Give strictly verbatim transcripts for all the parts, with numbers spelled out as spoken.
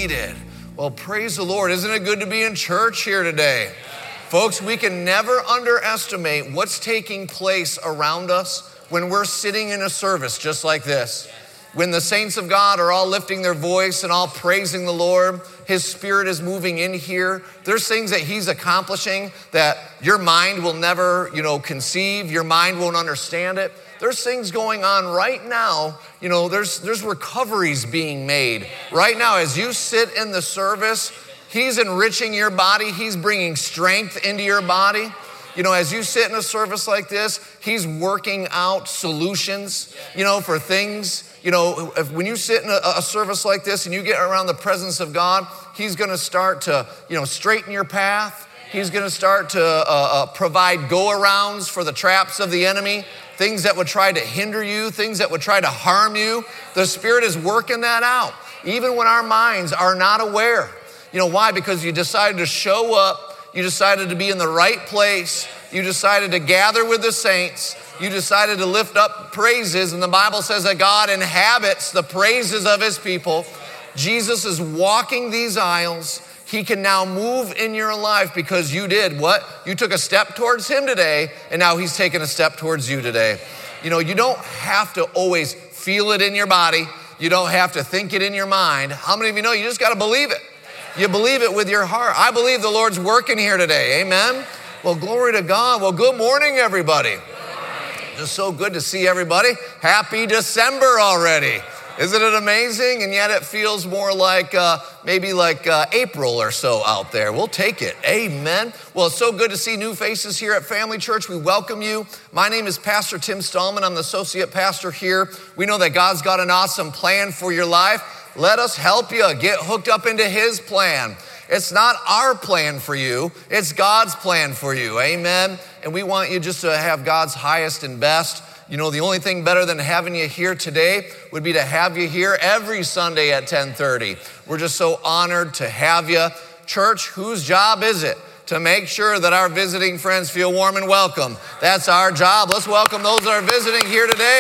seated. Well, praise the Lord. Isn't it good to be in church here today? Folks, we can never underestimate what's taking place around us when we're sitting in a service just like this. When the saints of God are all lifting their voice and all praising the Lord, His Spirit is moving in here. There's things that He's accomplishing that your mind will never, you know, conceive. Your mind won't understand it. There's things going on right now. You know, there's there's recoveries being made right now as you sit in the service. He's enriching your body. He's bringing strength into your body. You know, as you sit in a service like this, He's working out solutions, you know, for things. You know, if, when you sit in a, a service like this and you get around the presence of God, He's going to start to, you know, straighten your path. He's going to start to uh, uh, provide go-arounds for the traps of the enemy, things that would try to hinder you, things that would try to harm you. The Spirit is working that out, even when our minds are not aware. You know, why? Because you decided to show up. You decided to be in the right place. You decided to gather with the saints. You decided to lift up praises. And the Bible says that God inhabits the praises of His people. Jesus is walking these aisles. He can now move in your life because you did what? You took a step towards Him today, and now He's taking a step towards you today. You know, you don't have to always feel it in your body. You don't have to think it in your mind. How many of you know you just got to believe it? You believe it with your heart. I believe the Lord's working here today. Amen. Well, glory to God. Well, good morning, everybody. Just so good to see everybody. Happy December already. Isn't it amazing? And yet it feels more like uh, maybe like uh, April or so out there. We'll take it. Amen. Well, it's so good to see new faces here at Family Church. We welcome you. My name is Pastor Tim Stallman. I'm the associate pastor here. We know that God's got an awesome plan for your life. Let us help you get hooked up into His plan. It's not our plan for you. It's God's plan for you. Amen. And we want you just to have God's highest and best. You know, the only thing better than having you here today would be to have you here every Sunday at ten thirty. We're just so honored to have you. Church, whose job is it to make sure that our visiting friends feel warm and welcome? That's our job. Let's welcome those that are visiting here today.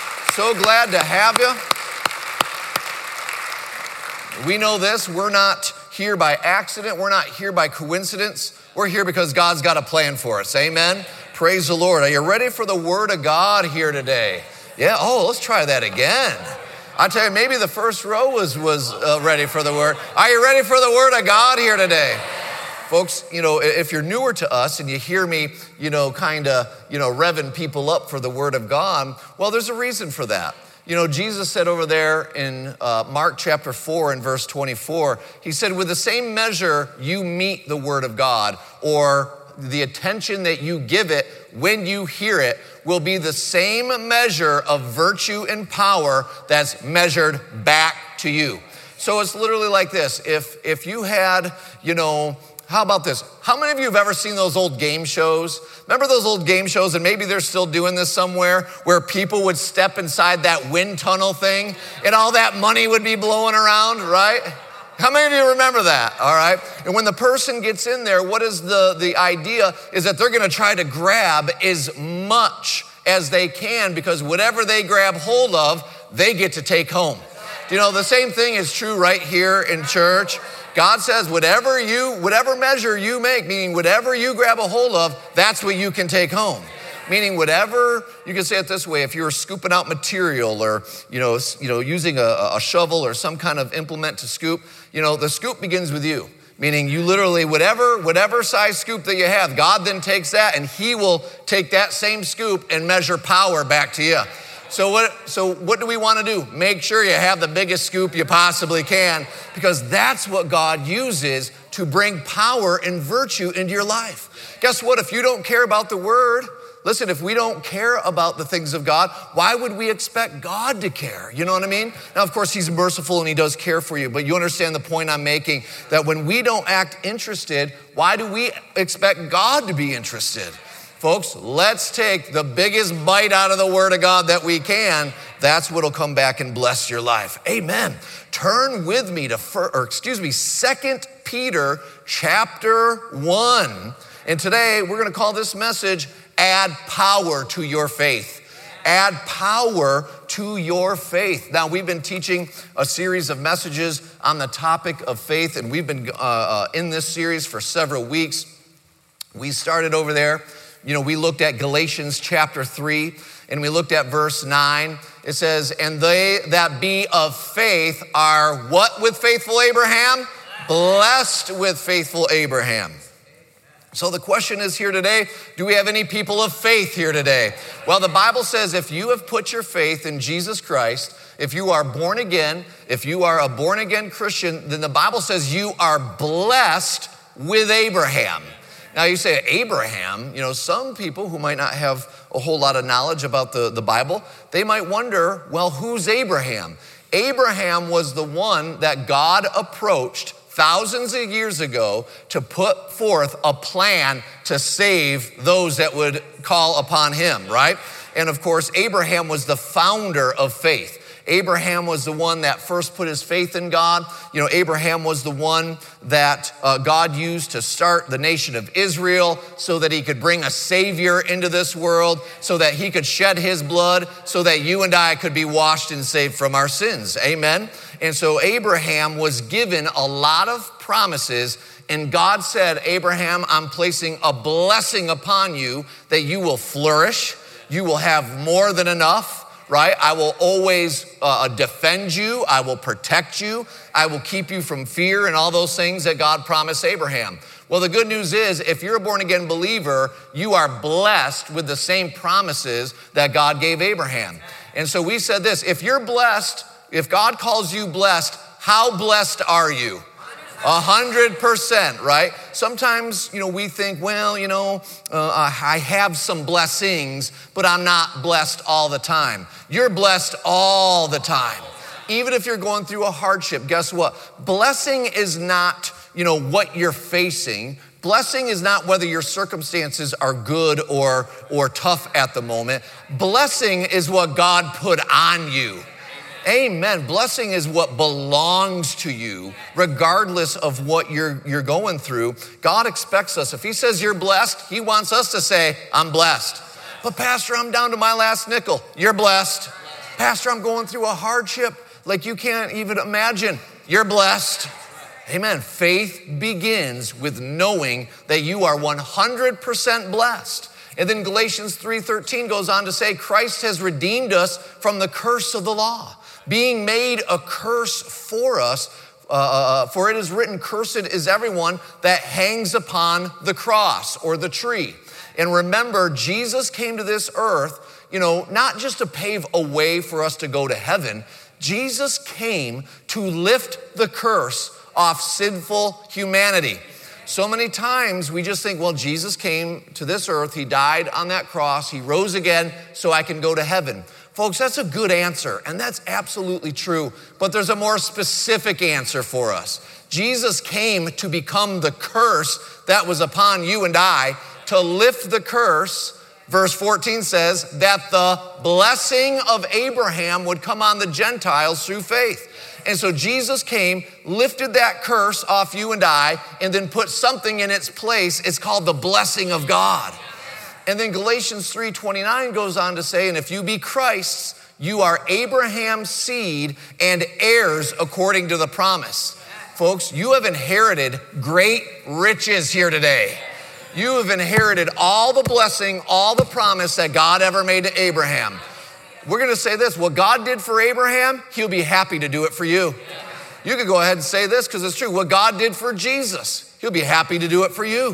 So glad to have you. We know this, we're not here by accident. We're not here by coincidence. We're here because God's got a plan for us. Amen. Praise the Lord. Are you ready for the Word of God here today? Yeah. Oh, let's try that again. I tell you, maybe the first row was, was uh, ready for the Word. Are you ready for the Word of God here today? Folks, you know, if you're newer to us and you hear me, you know, kind of, you know, revving people up for the Word of God, well, there's a reason for that. You know, Jesus said over there in uh, Mark chapter four and verse twenty-four, He said, with the same measure you meet the Word of God, or the attention that you give it when you hear it, will be the same measure of virtue and power that's measured back to you. So it's literally like this. If, if you had, you know, how about this? How many of you have ever seen those old game shows? Remember those old game shows, and maybe they're still doing this somewhere, where people would step inside that wind tunnel thing and all that money would be blowing around, right? How many of you remember that? All right. And when the person gets in there, what is the, the idea is that they're going to try to grab as much as they can, because whatever they grab hold of, they get to take home. You know, the same thing is true right here in church. God says whatever you, whatever measure you make, meaning whatever you grab a hold of, that's what you can take home. Meaning whatever, you can say it this way, if you're scooping out material or, you know, you know, using a, a shovel or some kind of implement to scoop, you know, the scoop begins with you. Meaning you literally, whatever, whatever size scoop that you have, God then takes that and He will take that same scoop and measure power back to you. So what, so what do we want to do? Make sure you have the biggest scoop you possibly can, because that's what God uses to bring power and virtue into your life. Guess what? If you don't care about the Word, listen, if we don't care about the things of God, why would we expect God to care? You know what I mean? Now, of course, He's merciful and He does care for you, but you understand the point I'm making, that when we don't act interested, why do we expect God to be interested? Folks, let's take the biggest bite out of the Word of God that we can. That's what'll come back and bless your life. Amen. Turn with me to, or excuse me, Second Peter chapter one. And today we're going to call this message, Add Power to Your Faith. add power to your faith. Now, we've been teaching a series of messages on the topic of faith, and we've been uh, uh, in this series for several weeks. We started over there. You know, we looked at Galatians chapter three, and we looked at verse nine. It says, and they that be of faith are what with faithful Abraham? Blessed with faithful Abraham. So the question is here today, do we have any people of faith here today? Well, the Bible says if you have put your faith in Jesus Christ, if you are born again, if you are a born again Christian, then the Bible says you are blessed with Abraham. Now you say, Abraham, you know, some people who might not have a whole lot of knowledge about the, the Bible, they might wonder, well, who's Abraham? Abraham was the one that God approached thousands of years ago to put forth a plan to save those that would call upon him, right? And of course, Abraham was the founder of faith. Abraham was the one that first put his faith in God. You know, Abraham was the one that uh, God used to start the nation of Israel so that he could bring a savior into this world, so that he could shed his blood, so that you and I could be washed and saved from our sins. Amen? And so Abraham was given a lot of promises, and God said, Abraham, I'm placing a blessing upon you that you will flourish, you will have more than enough, right? I will always uh, defend you. I will protect you. I will keep you from fear and all those things that God promised Abraham. Well, the good news is if you're a born again believer, you are blessed with the same promises that God gave Abraham. And so we said this, if you're blessed, if God calls you blessed, how blessed are you? A hundred percent, right? Sometimes, you know, we think, well, you know, uh, I have some blessings, but I'm not blessed all the time. You're blessed all the time. Even if you're going through a hardship, guess what? Blessing is not, you know, what you're facing. Blessing is not whether your circumstances are good or, or tough at the moment. Blessing is what God put on you. Amen. Blessing is what belongs to you, regardless of what you're, you're going through. God expects us. If he says you're blessed, he wants us to say, I'm blessed. But Pastor, I'm down to my last nickel. You're blessed. Pastor, I'm going through a hardship like you can't even imagine. You're blessed. Amen. Faith begins with knowing that you are one hundred percent blessed. And then Galatians three thirteen goes on to say, Christ has redeemed us from the curse of the law, being made a curse for us. Uh, for it is written, cursed is everyone that hangs upon the cross or the tree. And remember, Jesus came to this earth, you know, not just to pave a way for us to go to heaven. Jesus came to lift the curse off sinful humanity. So many times we just think, well, Jesus came to this earth, he died on that cross, he rose again so I can go to heaven. Folks, that's a good answer, and that's absolutely true, but there's a more specific answer for us. Jesus came to become the curse that was upon you and I, to lift the curse. Verse fourteen says that the blessing of Abraham would come on the Gentiles through faith. And so Jesus came, lifted that curse off you and I, and then put something in its place. It's called the blessing of God. And then Galatians three twenty-nine goes on to say, and if you be Christ's, you are Abraham's seed and heirs according to the promise. Folks, you have inherited great riches here today. You have inherited all the blessing, all the promise that God ever made to Abraham. We're going to say this, what God did for Abraham, he'll be happy to do it for you. You could go ahead and say this because it's true. What God did for Jesus, he'll be happy to do it for you.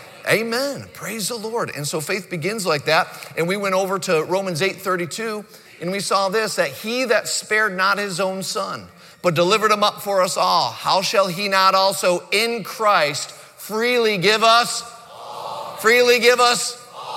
Amen. Praise the Lord. And so faith begins like that. And we went over to Romans eight thirty-two, and we saw this, that he that spared not his own son, but delivered him up for us all, how shall he not also in Christ freely give us, freely give us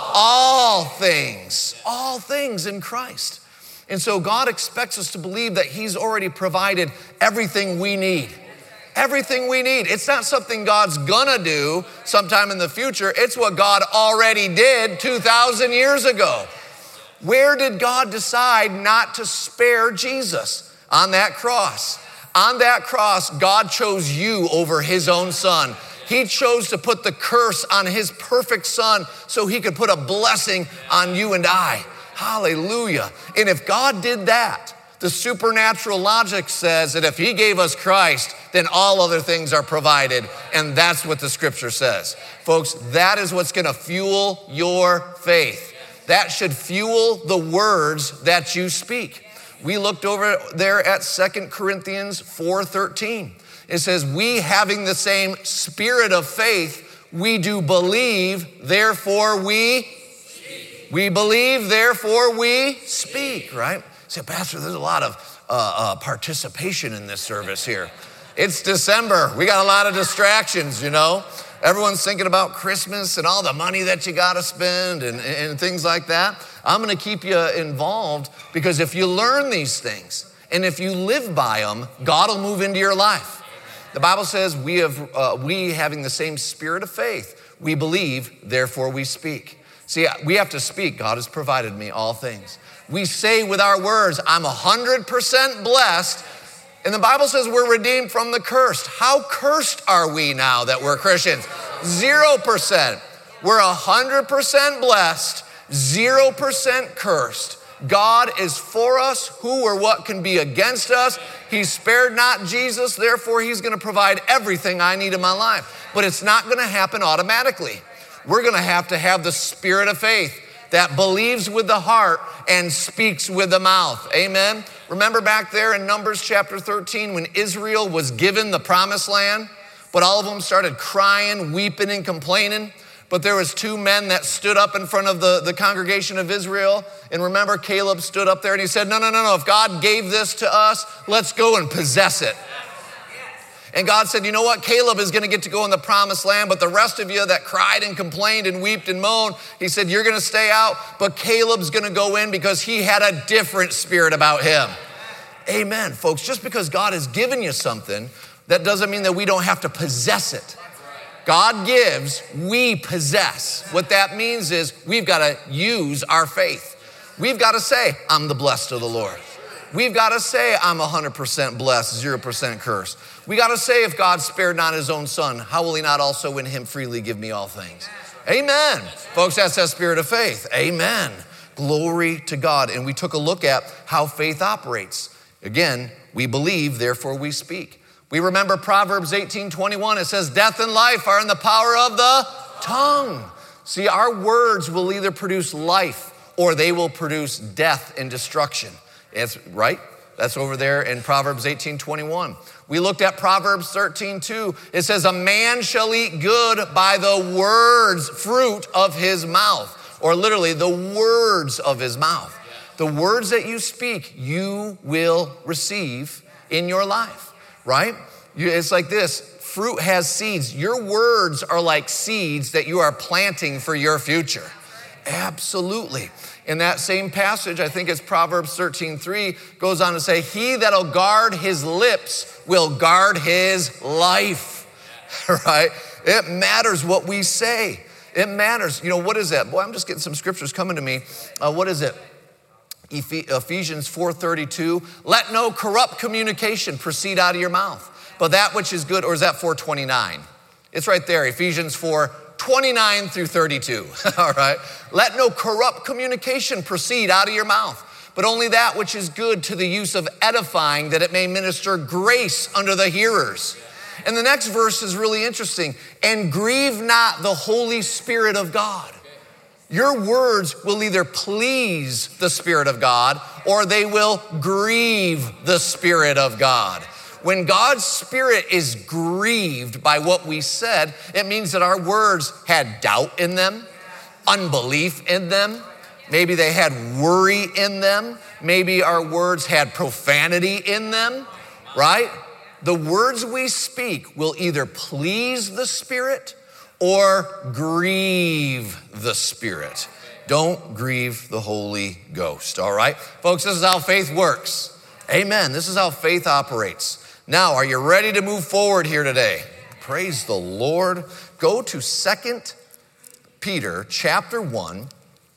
all things, all things in Christ. And so God expects us to believe that he's already provided everything we need. Everything we need. It's not something God's gonna do sometime in the future. It's what God already did two thousand years ago. Where did God decide not to spare Jesus? On that cross. On that cross, God chose you over his own son. He chose to put the curse on his perfect son so he could put a blessing on you and I. Hallelujah. And if God did that, the supernatural logic says that if he gave us Christ, then all other things are provided. And that's what the scripture says. Folks, that is what's gonna fuel your faith. That should fuel the words that you speak. We looked over there at Second Corinthians four thirteen. It says, we having the same spirit of faith, we do believe, therefore we speak. We believe, therefore we speak, right? Say, Pastor, there's a lot of uh, uh, participation in this service here. It's December. We got a lot of distractions, you know. Everyone's thinking about Christmas and all the money that you got to spend and, and things like that. I'm going to keep you involved because if you learn these things and if you live by them, God will move into your life. The Bible says we have, uh, we having the same spirit of faith, we believe, therefore we speak. See, we have to speak. God has provided me all things. We say with our words, I'm one hundred percent blessed. And the Bible says we're redeemed from the cursed. How cursed are we now that we're Christians? Zero percent. We're one hundred percent blessed, zero percent cursed. God is for us. Who or what can be against us? He spared not Jesus, therefore he's gonna provide everything I need in my life. But it's not gonna happen automatically. We're gonna have to have the spirit of faith that believes with the heart and speaks with the mouth. Amen. Remember back there in Numbers chapter thirteen when Israel was given the promised land, but all of them started crying, weeping, and complaining. But there was two men that stood up in front of the, the congregation of Israel. And remember, Caleb stood up there and he said, no, no, no, no. If God gave this to us, let's go and possess it. And God said, you know what? Caleb is going to get to go in the promised land, but the rest of you that cried and complained and wept and moaned, he said, you're going to stay out, but Caleb's going to go in because he had a different spirit about him. Amen, folks. Just because God has given you something, that doesn't mean that we don't have to possess it. God gives, we possess. What that means is we've got to use our faith. We've got to say, I'm the blessed of the Lord. We've got to say, I'm one hundred percent blessed, zero percent cursed. We got to say, if God spared not his own son, how will he not also in him freely give me all things? Amen. Folks, that's that spirit of faith. Amen. Glory to God. And we took a look at how faith operates. Again, we believe, therefore we speak. We remember Proverbs eighteen twenty-one. It says, death and life are in the power of the tongue. See, our words will either produce life or they will produce death and destruction. It's right. That's over there in Proverbs eighteen twenty-one. We looked at Proverbs thirteen two. It says, a man shall eat good by the words, fruit of his mouth, or literally the words of his mouth. The words that you speak, you will receive in your life, right? It's like this. Fruit has seeds. Your words are like seeds that you are planting for your future. Absolutely. In that same passage, I think it's Proverbs thirteen three, goes on to say, he that'll guard his lips will guard his life, right? It matters what we say. It matters. You know, what is that? Boy, I'm just getting some scriptures coming to me. Uh, what is it? Ephesians four thirty-two, let no corrupt communication proceed out of your mouth, but that which is good, or is that four twenty-nine? It's right there, Ephesians four twenty-nine through thirty-two, all right? Let no corrupt communication proceed out of your mouth, but only that which is good to the use of edifying, that it may minister grace unto the hearers. And the next verse is really interesting. And grieve not the Holy Spirit of God. Your words will either please the Spirit of God or they will grieve the Spirit of God. When God's Spirit is grieved by what we said, it means that our words had doubt in them, unbelief in them. Maybe they had worry in them. Maybe our words had profanity in them, right? The words we speak will either please the Spirit or grieve the Spirit. Don't grieve the Holy Ghost, all right? Folks, this is how faith works. Amen. This is how faith operates. Now, are you ready to move forward here today? Praise the Lord. Go to Second Peter chapter one,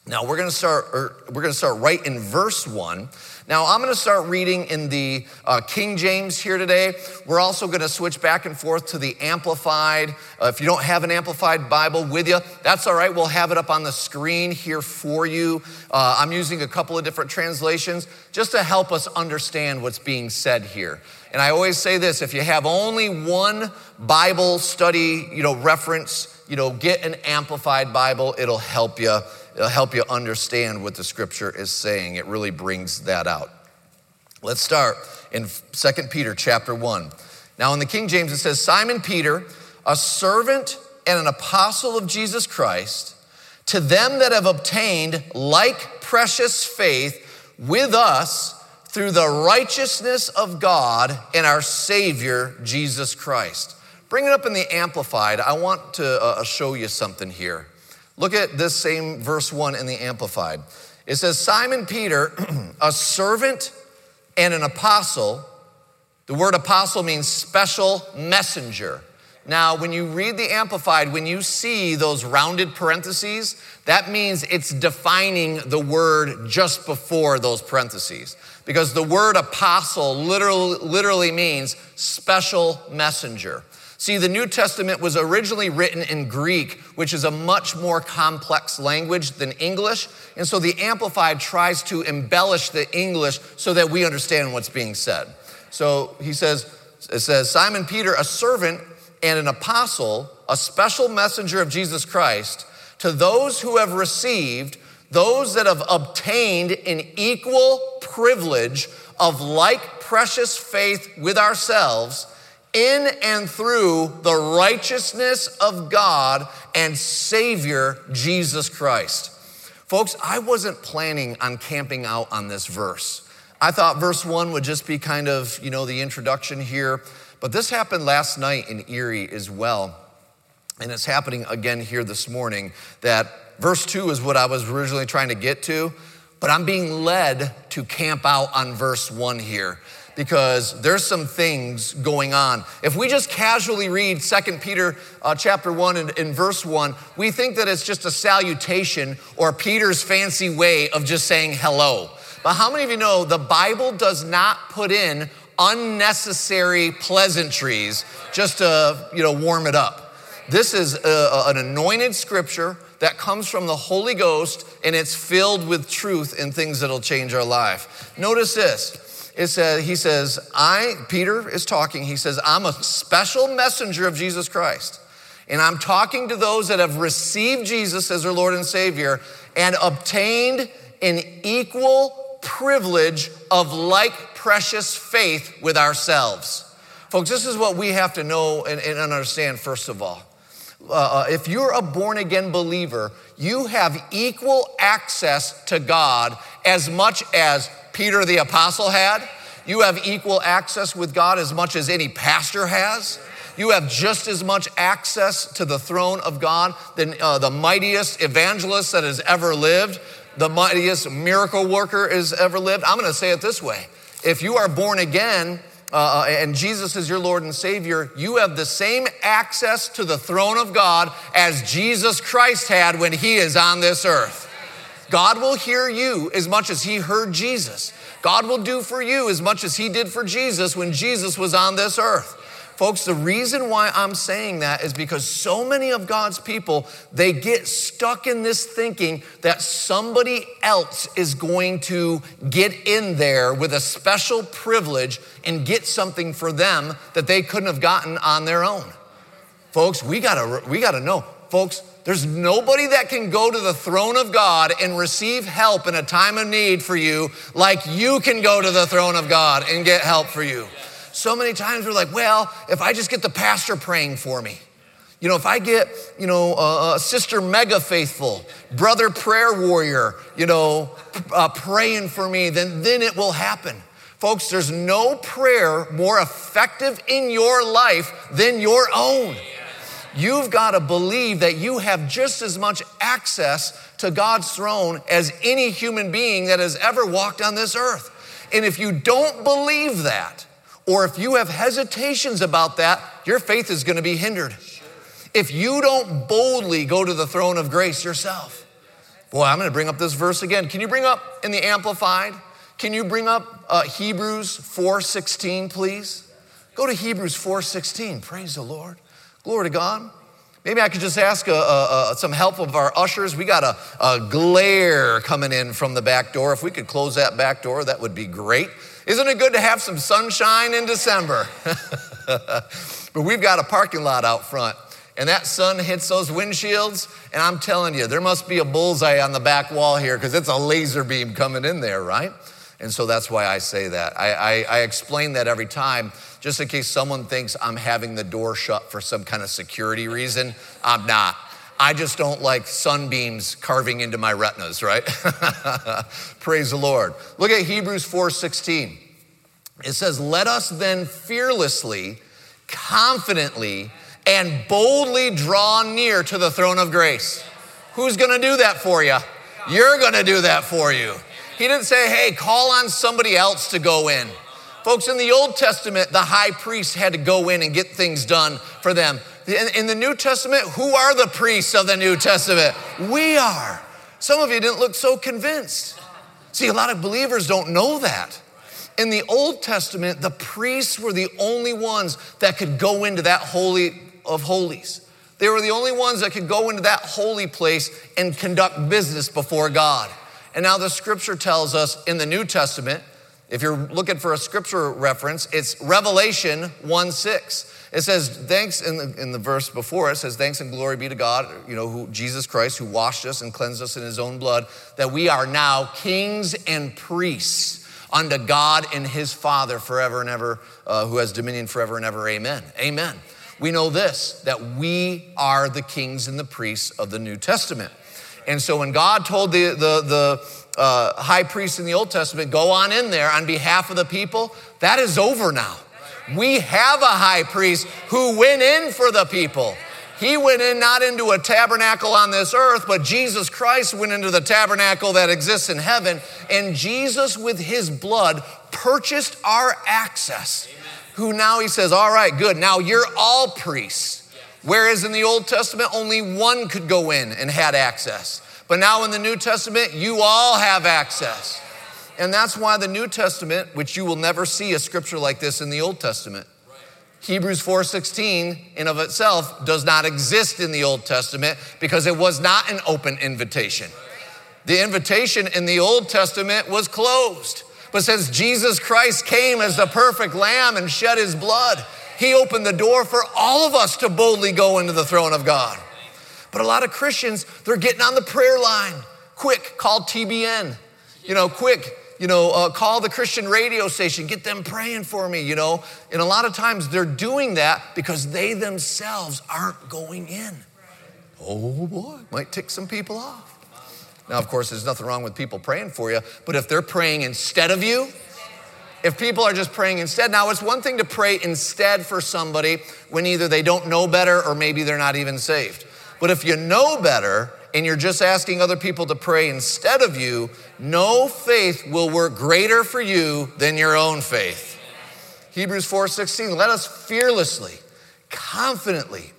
Now we're going to start. Or we're going to start right in verse one. Now I'm going to start reading in the uh, King James here today. We're also going to switch back and forth to the Amplified. Uh, if you don't have an Amplified Bible with you, that's all right. We'll have it up on the screen here for you. Uh, I'm using a couple of different translations just to help us understand what's being said here. And I always say this: if you have only one Bible study, you know, reference, you know, get an Amplified Bible. It'll help you. It'll help you understand what the scripture is saying. It really brings that out. Let's start in Second Peter chapter one. Now in the King James it says, Simon Peter, a servant and an apostle of Jesus Christ, to them that have obtained like precious faith with us through the righteousness of God and our Savior, Jesus Christ. Bring it up in the Amplified. I want to uh, show you something here. Look at this same verse one in the Amplified. It says, Simon Peter, a servant and an apostle. The word apostle means special messenger. Now, when you read the Amplified, when you see those rounded parentheses, that means it's defining the word just before those parentheses. Because the word apostle literally, literally means special messenger. See, the New Testament was originally written in Greek, which is a much more complex language than English. And so the Amplified tries to embellish the English so that we understand what's being said. So he says, it says, Simon Peter, a servant and an apostle, a special messenger of Jesus Christ, to those who have received, those that have obtained an equal privilege of like precious faith with ourselves, in and through the righteousness of God and Savior Jesus Christ. Folks, I wasn't planning on camping out on this verse. I thought verse one would just be kind of, you know, the introduction here. But this happened last night in Erie as well. And it's happening again here this morning, that verse two is what I was originally trying to get to. But I'm being led to camp out on verse one here, because there's some things going on. If we just casually read Second Peter uh, chapter one and, and verse one, we think that it's just a salutation or Peter's fancy way of just saying hello. But how many of you know the Bible does not put in unnecessary pleasantries just to, you know, warm it up? This is a, an anointed scripture that comes from the Holy Ghost, and it's filled with truth and things that'll change our life. Notice this. It says, he says, I, Peter is talking, he says, I'm a special messenger of Jesus Christ. And I'm talking to those that have received Jesus as their Lord and Savior and obtained an equal privilege of like precious faith with ourselves. Folks, this is what we have to know and, and understand first of all. Uh, if you're a born-again believer, you have equal access to God as much as Peter the apostle had. You have equal access with God as much as any pastor has. You have just as much access to the throne of God than uh, the mightiest evangelist that has ever lived, the mightiest miracle worker has ever lived. I'm going to say it this way. If you are born again uh, and Jesus is your Lord and Savior, you have the same access to the throne of God as Jesus Christ had when he is on this earth. God will hear you as much as he heard Jesus. God will do for you as much as he did for Jesus when Jesus was on this earth. Folks, the reason why I'm saying that is because so many of God's people, they get stuck in this thinking that somebody else is going to get in there with a special privilege and get something for them that they couldn't have gotten on their own. Folks, we gotta, we gotta know, folks, there's nobody that can go to the throne of God and receive help in a time of need for you like you can go to the throne of God and get help for you. So many times we're like, well, if I just get the pastor praying for me, you know, if I get, you know, uh, Sister Mega Faithful, Brother Prayer Warrior, you know, uh, praying for me, then, then it will happen. Folks, there's no prayer more effective in your life than your own. You've got to believe that you have just as much access to God's throne as any human being that has ever walked on this earth. And if you don't believe that, or if you have hesitations about that, your faith is going to be hindered. If you don't boldly go to the throne of grace yourself. Boy, I'm going to bring up this verse again. Can you bring up in the Amplified? Can you bring up uh, Hebrews four sixteen, please? Go to Hebrews four sixteen. Praise the Lord. Glory to God. Maybe I could just ask uh, uh, some help of our ushers. We got a, a glare coming in from the back door. If we could close that back door, that would be great. Isn't it good to have some sunshine in December? But we've got a parking lot out front, and that sun hits those windshields, and I'm telling you, there must be a bullseye on the back wall here because it's a laser beam coming in there, right? And so that's why I say that. I, I, I explain that every time, just in case someone thinks I'm having the door shut for some kind of security reason. I'm not. I just don't like sunbeams carving into my retinas, right? Praise the Lord. Look at Hebrews four sixteen. It says, let us then fearlessly, confidently, and boldly draw near to the throne of grace. Who's gonna do that for you? You're gonna do that for you. He didn't say, hey, call on somebody else to go in. Folks, in the Old Testament, the high priest had to go in and get things done for them. In, in the New Testament, who are the priests of the New Testament? We are. Some of you didn't look so convinced. See, a lot of believers don't know that. In the Old Testament, the priests were the only ones that could go into that holy of holies. They were the only ones that could go into that holy place and conduct business before God. And now the scripture tells us in the New Testament, if you're looking for a scripture reference, it's Revelation one six. It says, thanks, in the, in the verse before, it says, thanks and glory be to God, you know, who Jesus Christ, who washed us and cleansed us in his own blood, that we are now kings and priests unto God and his Father forever and ever, uh, who has dominion forever and ever, amen. Amen. We know this, that we are the kings and the priests of the New Testament. And so when God told the, the, the uh, high priest in the Old Testament, go on in there on behalf of the people, that is over now. We have a high priest who went in for the people. He went in not into a tabernacle on this earth, but Jesus Christ went into the tabernacle that exists in heaven. And Jesus, with his blood, purchased our access. Amen. Who now he says, all right, good, now you're all priests. Whereas in the Old Testament, only one could go in and had access. But now in the New Testament, you all have access. And that's why the New Testament, which you will never see a scripture like this in the Old Testament. Right. Hebrews four sixteen in of itself does not exist in the Old Testament because it was not an open invitation. The invitation in the Old Testament was closed. But since Jesus Christ came as the perfect lamb and shed his blood, he opened the door for all of us to boldly go into the throne of God. But a lot of Christians, they're getting on the prayer line. Quick, call T B N. You know, quick, you know, uh, call the Christian radio station. Get them praying for me, you know. And a lot of times they're doing that because they themselves aren't going in. Oh boy, might tick some people off. Now, of course, there's nothing wrong with people praying for you, but if they're praying instead of you, if people are just praying instead, now it's one thing to pray instead for somebody when either they don't know better or maybe they're not even saved. But if you know better and you're just asking other people to pray instead of you, no faith will work greater for you than your own faith. Hebrews four sixteen, let us fearlessly, confidently,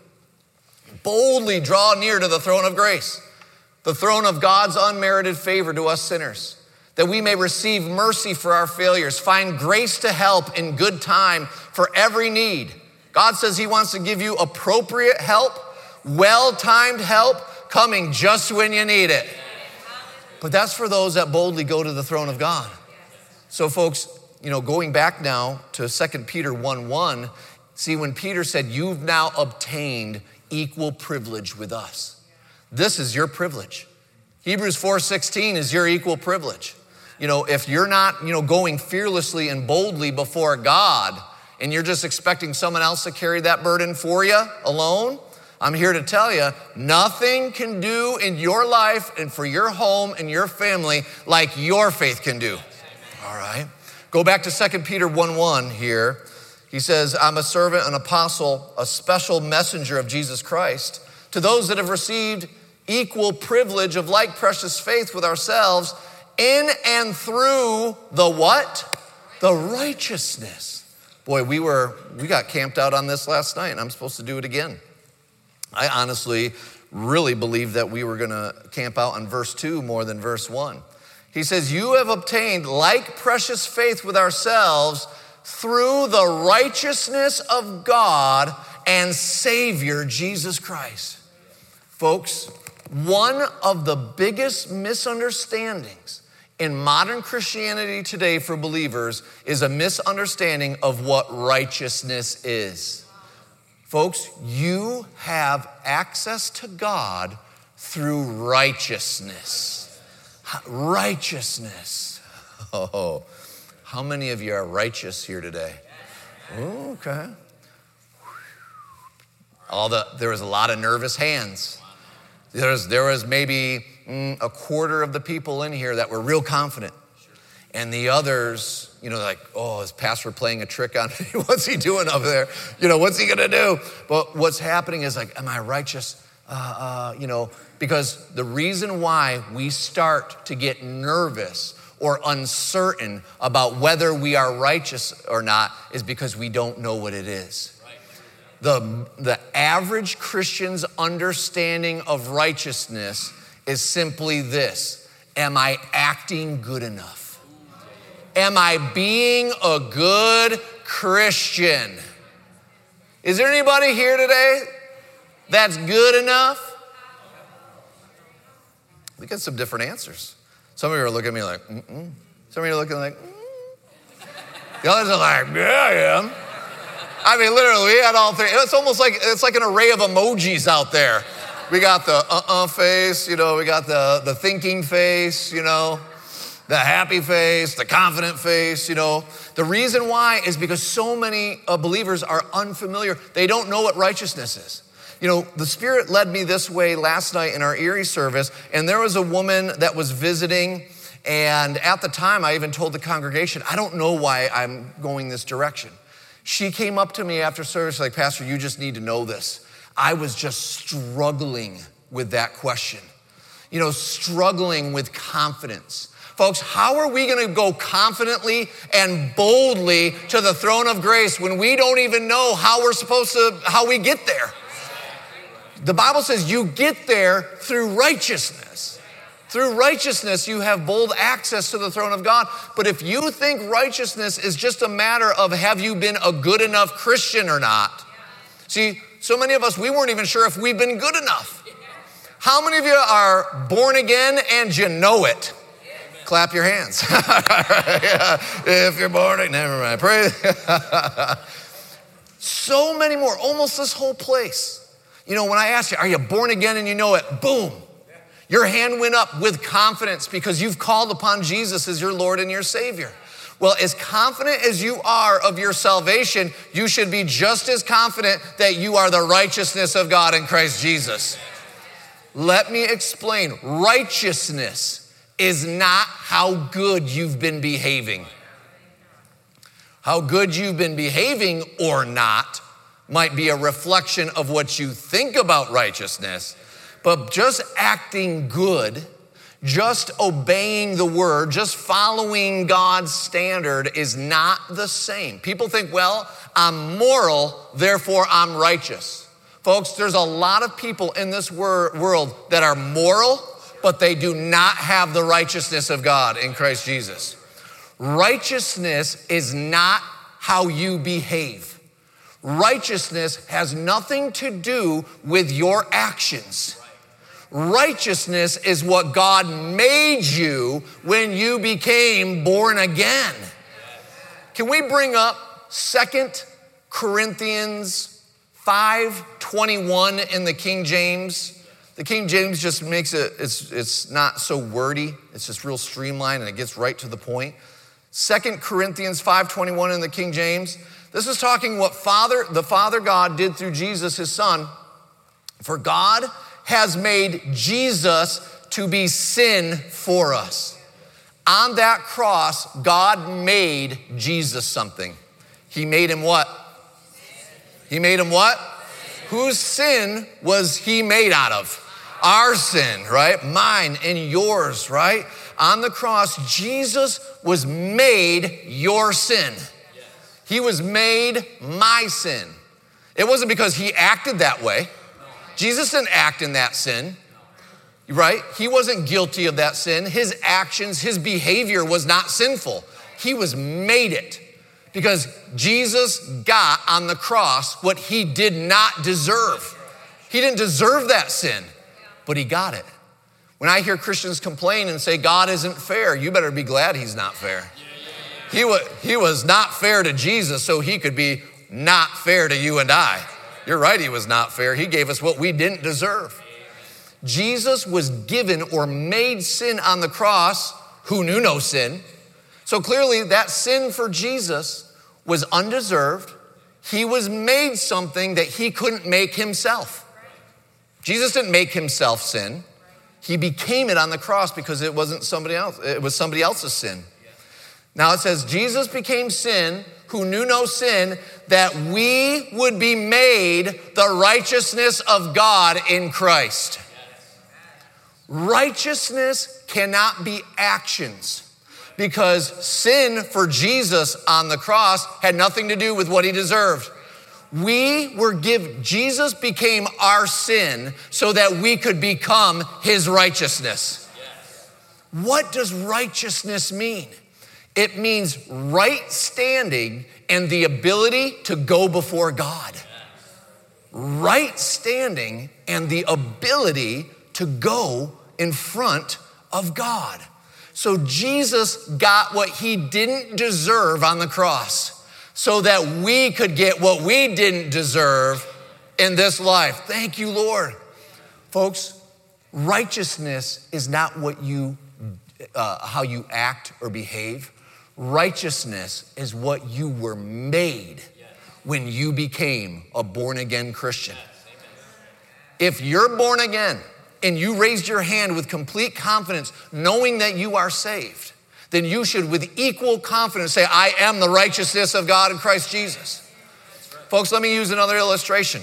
boldly draw near to the throne of grace, the throne of God's unmerited favor to us sinners, that we may receive mercy for our failures, find grace to help in good time for every need. God says he wants to give you appropriate help, well-timed help, coming just when you need it. But that's for those that boldly go to the throne of God. So folks, you know, going back now to Second Peter one one, see when Peter said, you've now obtained equal privilege with us. This is your privilege. Hebrews four sixteen is your equal privilege. You know, if you're not, you know, going fearlessly and boldly before God and you're just expecting someone else to carry that burden for you alone, I'm here to tell you, nothing can do in your life and for your home and your family like your faith can do. All right. Go back to Second Peter one one here. He says, I'm a servant, an apostle, a special messenger of Jesus Christ, to those that have received equal privilege of like precious faith with ourselves in and through the what? The righteousness. Boy, we were, we got camped out on this last night and I'm supposed to do it again. I honestly really believed that we were gonna camp out on verse two more than verse one. He says, you have obtained like precious faith with ourselves through the righteousness of God and Savior Jesus Christ. Folks, one of the biggest misunderstandings in modern Christianity today for believers is a misunderstanding of what righteousness is. Folks, you have access to God through righteousness. Righteousness. Oh, how many of you are righteous here today? Ooh, okay. All the there was a lot of nervous hands. There was, there was maybe mm, a quarter of the people in here that were real confident. And the others, you know, like, oh, is pastor playing a trick on me? What's he doing over there? You know, what's he gonna do? But what's happening is like, am I righteous? Uh, uh, you know, because the reason why we start to get nervous or uncertain about whether we are righteous or not is because we don't know what it is. The, the average Christian's understanding of righteousness is simply this: am I acting good enough? Am I being a good Christian? Is there anybody here today that's good enough? We get some different answers. Some of you are looking at me like, mm-mm. Some of you are looking like, mm. The others are like, yeah, I am. I mean, literally, we had all three. It's almost like, it's like an array of emojis out there. We got the uh-uh face, you know, we got the, the thinking face, you know, the happy face, the confident face, you know. The reason why is because so many uh, believers are unfamiliar. They don't know what righteousness is. You know, the Spirit led me this way last night in our Erie service, and there was a woman that was visiting, and at the time, I even told the congregation, I don't know why I'm going this direction. She came up to me after service like, Pastor, you just need to know this. I was just struggling with that question. You know, struggling with confidence. Folks, how are we gonna go confidently and boldly to the throne of grace when we don't even know how we're supposed to, how we get there? The Bible says you get there through righteousness. Through righteousness, you have bold access to the throne of God. But if you think righteousness is just a matter of have you been a good enough Christian or not? See, so many of us, we weren't even sure if we've been good enough. How many of you are born again and you know it? Clap your hands. Yeah, if you're born again, never mind. Pray. So many more, almost this whole place. You know, when I ask you, are you born again and you know it? Boom. Your hand went up with confidence because you've called upon Jesus as your Lord and your Savior. Well, as confident as you are of your salvation, you should be just as confident that you are the righteousness of God in Christ Jesus. Let me explain. Righteousness is not how good you've been behaving. How good you've been behaving or not might be a reflection of what you think about righteousness. But just acting good, just obeying the word, just following God's standard is not the same. People think, well, I'm moral, therefore I'm righteous. Folks, there's a lot of people in this wor- world that are moral, but they do not have the righteousness of God in Christ Jesus. Righteousness is not how you behave. Righteousness has nothing to do with your actions. Righteousness is what God made you when you became born again. Can we bring up Second Corinthians five twenty-one in the King James? The King James just makes it, it's, it's not so wordy. It's just real streamlined and it gets right to the point. Second Corinthians five twenty-one in the King James. This is talking what Father, the Father God did through Jesus, his Son. For God has made Jesus to be sin for us. On that cross, God made Jesus something. He made him what? He made him what? Whose sin was he made out of? Our sin, right? Mine and yours, right? On the cross, Jesus was made your sin. He was made my sin. It wasn't because he acted that way. Jesus didn't act in that sin, right? He wasn't guilty of that sin. His actions, his behavior was not sinful. He was made it because Jesus got on the cross what he did not deserve. He didn't deserve that sin, but he got it. When I hear Christians complain and say God isn't fair, you better be glad he's not fair. He was, he was not fair to Jesus, so he could be not fair to you and I. You're right, he was not fair. He gave us what we didn't deserve. Jesus was given or made sin on the cross, who knew no sin. So clearly that sin for Jesus was undeserved. He was made something that he couldn't make himself. Jesus didn't make himself sin. He became it on the cross because it wasn't somebody else. It was somebody else's sin. Now it says, Jesus became sin who knew no sin, that we would be made the righteousness of God in Christ. Righteousness cannot be actions because sin for Jesus on the cross had nothing to do with what he deserved. We were given, Jesus became our sin so that we could become his righteousness. What does righteousness mean? It means right standing and the ability to go before God. Right standing and the ability to go in front of God. So Jesus got what he didn't deserve on the cross so that we could get what we didn't deserve in this life. Thank you, Lord. Folks, righteousness is not what you, uh, how you act or behave. Righteousness is what you were made when you became a born-again Christian. If you're born again and you raised your hand with complete confidence, knowing that you are saved, then you should with equal confidence say, I am the righteousness of God in Christ Jesus. Folks, let me use another illustration.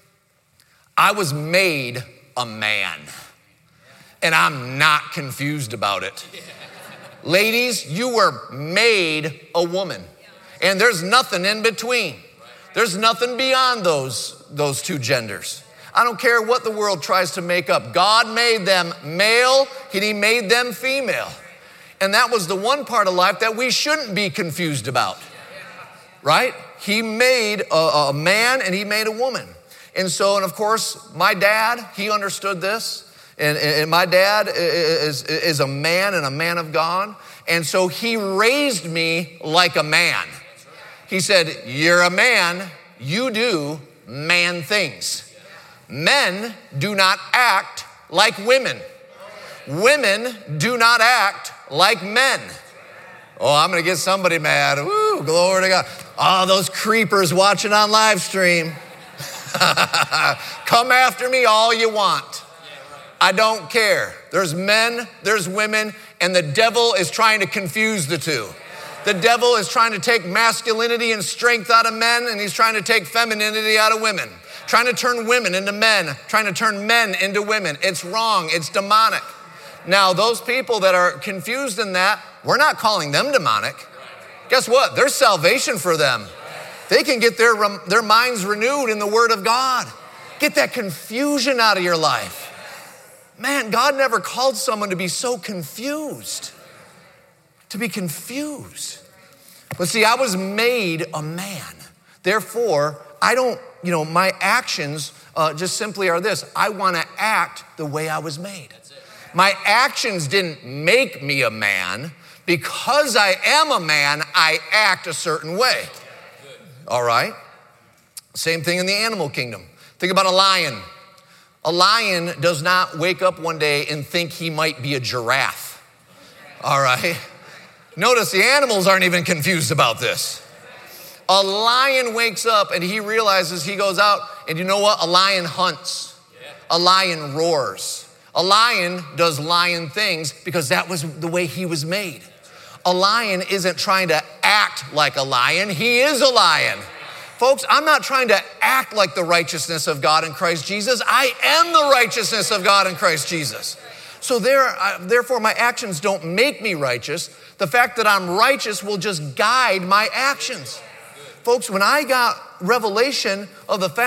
I was made a man, and I'm not confused about it. Ladies, you were made a woman, and there's nothing in between. There's nothing beyond those, those two genders. I don't care what the world tries to make up. God made them male, and he made them female. And that was the one part of life that we shouldn't be confused about, right? He made a, a man and he made a woman. And so, and of course, my dad, he understood this. And, and my dad is, is a man and a man of God. And so he raised me like a man. He said, you're a man, you do man things. Men do not act like women. Women do not act like men. Oh, I'm gonna get somebody mad. Woo, glory to God. Oh, those creepers watching on live stream. Come after me all you want. I don't care. There's men, there's women, and the devil is trying to confuse the two. The devil is trying to take masculinity and strength out of men, and he's trying to take femininity out of women. Trying to turn women into men, trying to turn men into women. It's wrong, it's demonic. Now, those people that are confused in that, we're not calling them demonic. Guess what? There's salvation for them. They can get their, their minds renewed in the Word of God. Get that confusion out of your life. Man, God never called someone to be so confused, to be confused. But see, I was made a man. Therefore, I don't, you know, my actions uh, just simply are this. I want to act the way I was made. My actions didn't make me a man. Because I am a man, I act a certain way. All right? Same thing in the animal kingdom. Think about a lion. A lion does not wake up one day and think he might be a giraffe. All right? Notice the animals aren't even confused about this. A lion wakes up and he realizes, he goes out, and you know what? A lion hunts. A lion roars. A lion does lion things because that was the way he was made. A lion isn't trying to act like a lion. He is a lion. Folks, I'm not trying to act like the righteousness of God in Christ Jesus. I am the righteousness of God in Christ Jesus. So there, uh, therefore, my actions don't make me righteous. The fact that I'm righteous will just guide my actions. Folks, when I got revelation of the fact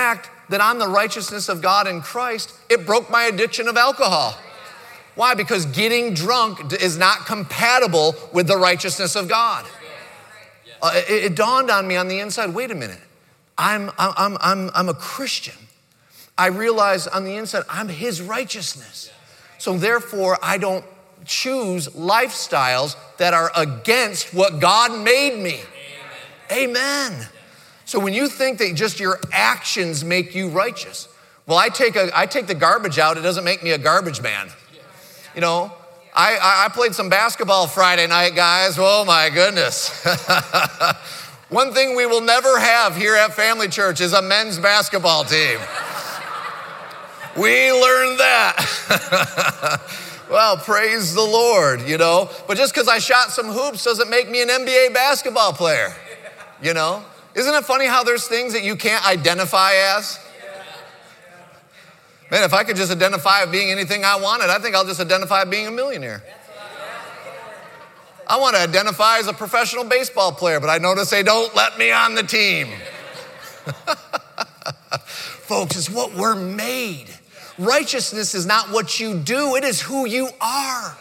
that I'm the righteousness of God in Christ, it broke my addiction of alcohol. Why? Because getting drunk is not compatible with the righteousness of God. Uh, it, it dawned on me on the inside, wait a minute, I'm, I'm, I'm, I'm a Christian. I realize on the inside, I'm his righteousness. So therefore, I don't choose lifestyles that are against what God made me. Amen. Amen. So when you think that just your actions make you righteous, well, I take a, I take the garbage out, it doesn't make me a garbage man. You know, I, I played some basketball Friday night, guys. Oh my goodness. One thing we will never have here at Family Church is a men's basketball team. We learned that. Well, praise the Lord, you know. But just because I shot some hoops doesn't make me an N B A basketball player, you know. Isn't it funny how there's things that you can't identify as? Man, if I could just identify as being anything I wanted, I think I'll just identify as being a millionaire. I want to identify as a professional baseball player, but I notice they don't let me on the team. Folks, it's what we're made. Righteousness is not what you do, it is who you are.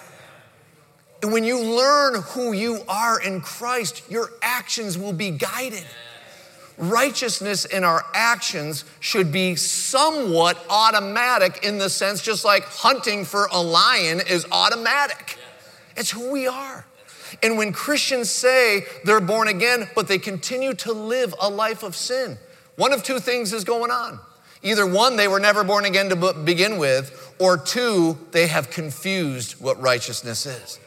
And when you learn who you are in Christ, your actions will be guided. Righteousness in our actions should be somewhat automatic in the sense, just like hunting for a lion is automatic. It's who we are. And when Christians say they're born again, but they continue to live a life of sin, one of two things is going on. Either one, they were never born again to begin with, or two, they have confused what righteousness is.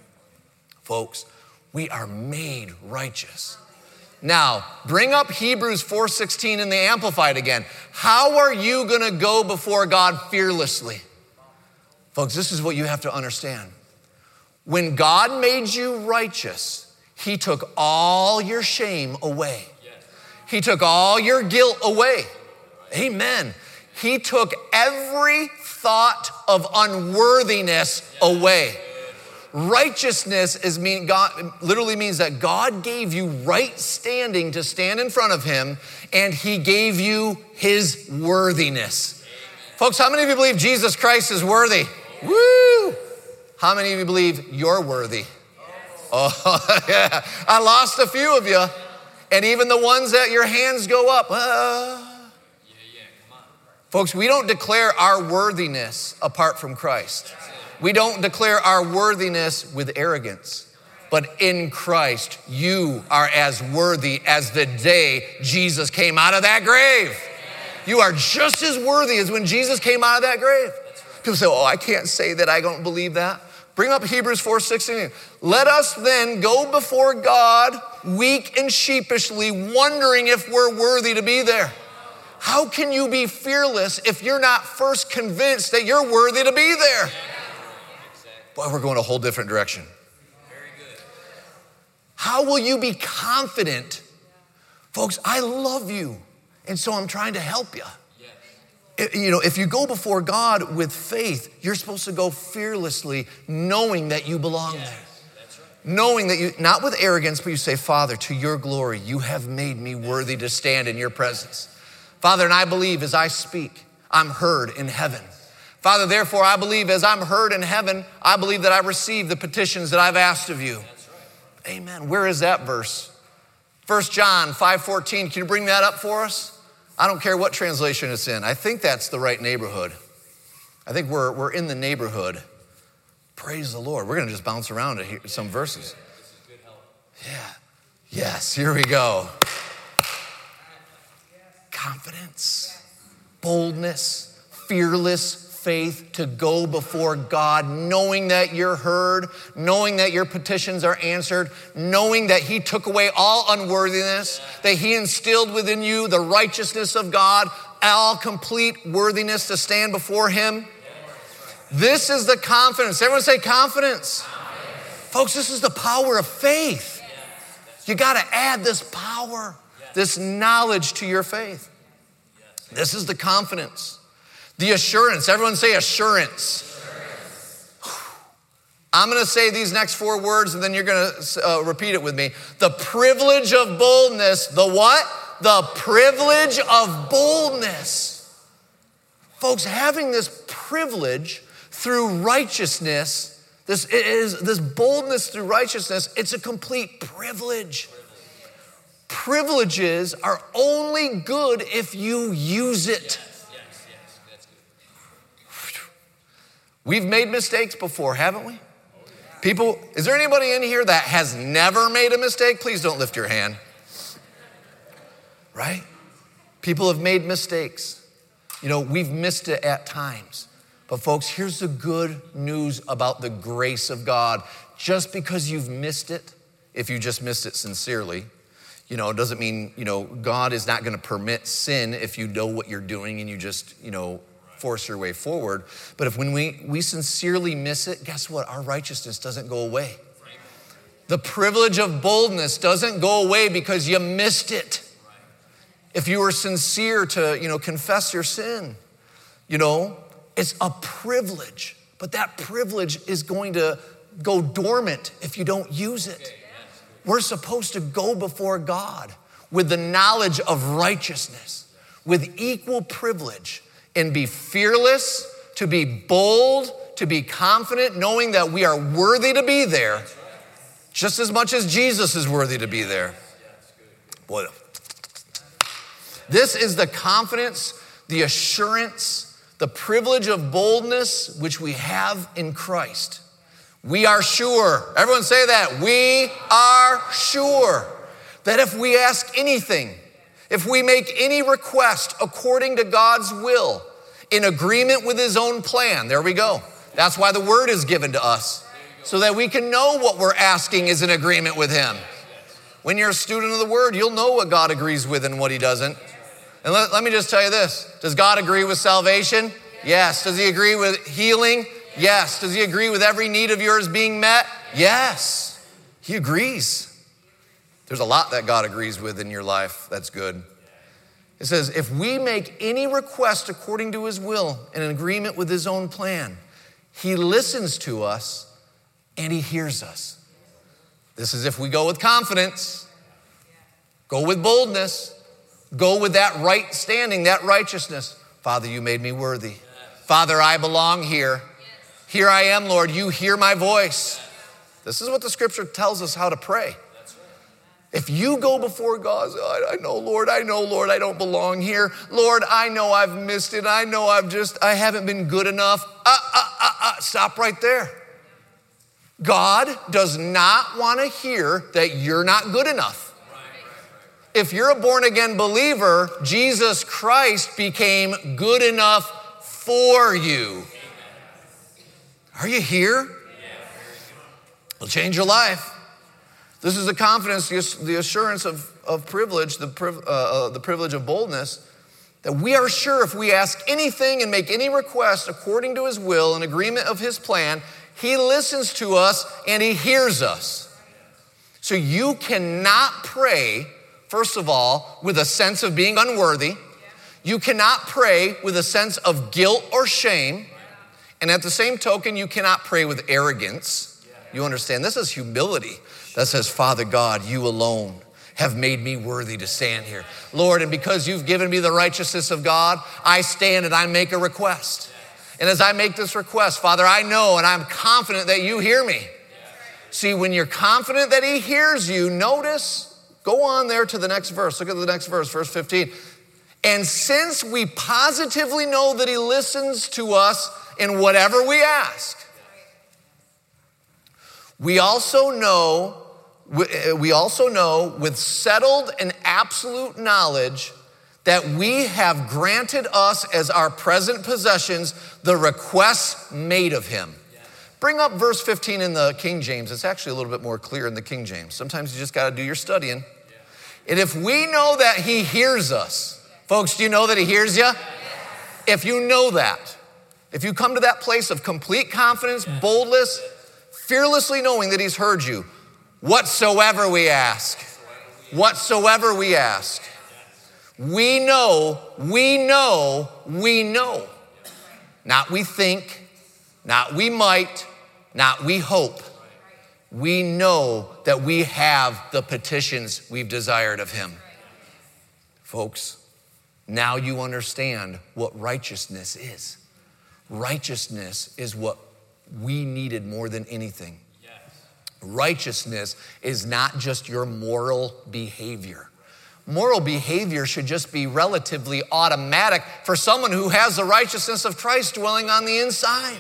Folks, we are made righteous. Now, bring up Hebrews four sixteen in the Amplified again. How are you going to go before God fearlessly? Folks, this is what you have to understand. When God made you righteous, he took all your shame away. He took all your guilt away. Amen. He took every thought of unworthiness away. Righteousness is mean God literally means that God gave you right standing to stand in front of him, and he gave you his worthiness. Folks, how many of you believe Jesus Christ is worthy? Woo! How many of you believe you're worthy? Oh, yeah. I lost a few of you, and even the ones that your hands go up. Uh, Folks, we don't declare our worthiness apart from Christ. We don't declare our worthiness with arrogance. But in Christ, you are as worthy as the day Jesus came out of that grave. You are just as worthy as when Jesus came out of that grave. People say, oh, I can't say that I don't believe that. Bring up Hebrews four sixteen. Let us then go before God weak and sheepishly, wondering if we're worthy to be there. How can you be fearless if you're not first convinced that you're worthy to be there? Boy, we're going a whole different direction. Very good. How will you be confident? Folks, I love you, and so I'm trying to help you. Yes. You know, if you go before God with faith, you're supposed to go fearlessly, knowing that you belong yes. there. That's right. Knowing that you, not with arrogance, but you say, Father, to your glory, you have made me worthy to stand in your presence. Father, and I believe as I speak, I'm heard in heaven. Father, therefore, I believe as I'm heard in heaven, I believe that I receive the petitions that I've asked of you. That's right. Amen. Where is that verse? First John five fourteen. Can you bring that up for us? I don't care what translation it's in. I think that's the right neighborhood. I think we're, we're in the neighborhood. Praise the Lord. We're going to just bounce around to hear some verses. Yeah. Yes, here we go. Confidence, boldness, fearless faith to go before God, knowing that you're heard, knowing that your petitions are answered, knowing that he took away all unworthiness, that he instilled within you the righteousness of God, all complete worthiness to stand before him. This is the confidence. Everyone say confidence. confidence. Folks, this is the power of faith. You got to add this power, this knowledge to your faith. This is the confidence. The assurance. Everyone say assurance. assurance. I'm going to say these next four words, and then you're going to uh, repeat it with me. The privilege of boldness. The what? the privilege of boldness. Folks, having this privilege through righteousness, this is this boldness through righteousness, it's a complete privilege. Privileges are only good if you use it. We've made mistakes before, haven't we? People, is there anybody in here that has never made a mistake? Please don't lift your hand. Right? People have made mistakes. You know, we've missed it at times. But folks, here's the good news about the grace of God. Just because you've missed it, if you just missed it sincerely, you know, it doesn't mean, you know, God is not going to permit sin if you know what you're doing and you just, you know, force your way forward. But if when we, we sincerely miss it, guess what? Our righteousness doesn't go away. The privilege of boldness doesn't go away because you missed it. If you were sincere to, you know, confess your sin, you know, it's a privilege. But that privilege is going to go dormant if you don't use it. We're supposed to go before God with the knowledge of righteousness, with equal privilege, and be fearless, to be bold, to be confident, knowing that we are worthy to be there, just as much as Jesus is worthy to be there. Boy, this is the confidence, the assurance, the privilege of boldness which we have in Christ. We are sure. Everyone say that. We are sure that if we ask anything, if we make any request according to God's will, in agreement with his own plan, there we go. That's why the word is given to us, so that we can know what we're asking is in agreement with him. When you're a student of the word, you'll know what God agrees with and what he doesn't. And let, let me just tell you this. Does God agree with salvation? Yes. Does he agree with healing? Yes. Does he agree with every need of yours being met? Yes. He agrees. There's a lot that God agrees with in your life. That's good. It says, if we make any request according to his will and in agreement with his own plan, he listens to us and he hears us. This is if we go with confidence, go with boldness, go with that right standing, that righteousness. Father, you made me worthy. Father, I belong here. Here I am, Lord. You hear my voice. This is what the scripture tells us how to pray. If you go before God, I know, Lord, I know, Lord, I don't belong here. Lord, I know I've missed it. I know I've just, I haven't been good enough. Uh, uh, uh, uh, stop right there. God does not want to hear that you're not good enough. If you're a born-again believer, Jesus Christ became good enough for you. Are you here? It'll change your life. This is the confidence, the assurance of, of privilege, the, priv, uh, uh, the privilege of boldness, that we are sure if we ask anything and make any request according to his will, in agreement of his plan, he listens to us and he hears us. So you cannot pray, first of all, with a sense of being unworthy. You cannot pray with a sense of guilt or shame. And at the same token, you cannot pray with arrogance. You understand? This is humility that says, Father God, you alone have made me worthy to stand here. Lord, and because you've given me the righteousness of God, I stand and I make a request. And as I make this request, Father, I know and I'm confident that you hear me. See, when you're confident that he hears you, notice, go on there to the next verse. Look at the next verse, verse fifteen. And since we positively know that he listens to us in whatever we ask, we also know, we also know with settled and absolute knowledge that we have granted us as our present possessions the requests made of him. Bring up verse fifteen in the King James. It's actually a little bit more clear in the King James. Sometimes you just got to do your studying. And if we know that he hears us, folks, do you know that he hears you? If you know that, if you come to that place of complete confidence, boldness, fearlessly knowing that he's heard you, whatsoever we ask, whatsoever we ask, we know, we know, we know. Not we think, not we might, not we hope. We know that we have the petitions we've desired of him. Folks, now you understand what righteousness is. Righteousness is what we needed more than anything. Yes. Righteousness is not just your moral behavior. Moral behavior should just be relatively automatic for someone who has the righteousness of Christ dwelling on the inside.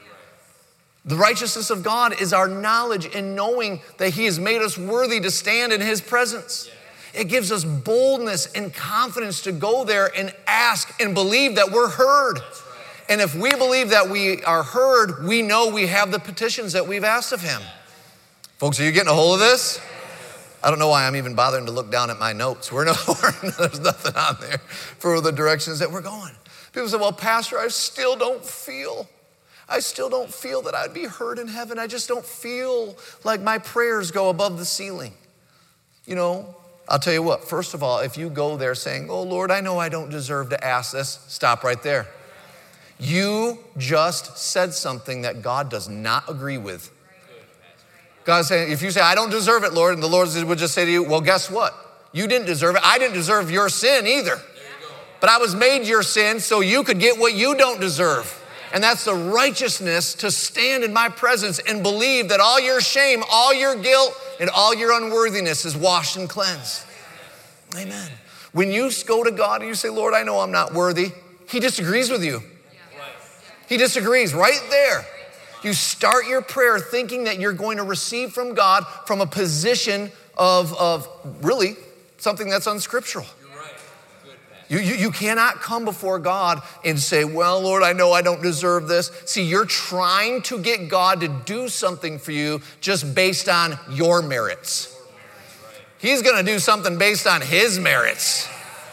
The righteousness of God is our knowledge in knowing that he has made us worthy to stand in his presence. It gives us boldness and confidence to go there and ask and believe that we're heard. And if we believe that we are heard, we know we have the petitions that we've asked of him. Folks, are you getting a hold of this? I don't know why I'm even bothering to look down at my notes. We're no, there's nothing on there for the directions that we're going. People say, well, Pastor, I still don't feel, I still don't feel that I'd be heard in heaven. I just don't feel like my prayers go above the ceiling. You know, I'll tell you what, first of all, if you go there saying, oh, Lord, I know I don't deserve to ask this, stop right there. You just said something that God does not agree with. God's saying, if you say, I don't deserve it, Lord, and the Lord would just say to you, well, guess what? You didn't deserve it. I didn't deserve your sin either. But I was made your sin so you could get what you don't deserve. And that's the righteousness to stand in my presence and believe that all your shame, all your guilt, and all your unworthiness is washed and cleansed. Amen. When you go to God and you say, Lord, I know I'm not worthy, he disagrees with you. He disagrees right there. You start your prayer thinking that you're going to receive from God from a position of, of really something that's unscriptural. You, you, you cannot come before God and say, well, Lord, I know I don't deserve this. See, you're trying to get God to do something for you just based on your merits. He's going to do something based on his merits.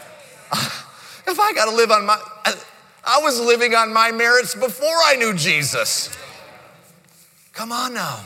If I got to live on my, I was living on my merits before I knew Jesus. Come on now.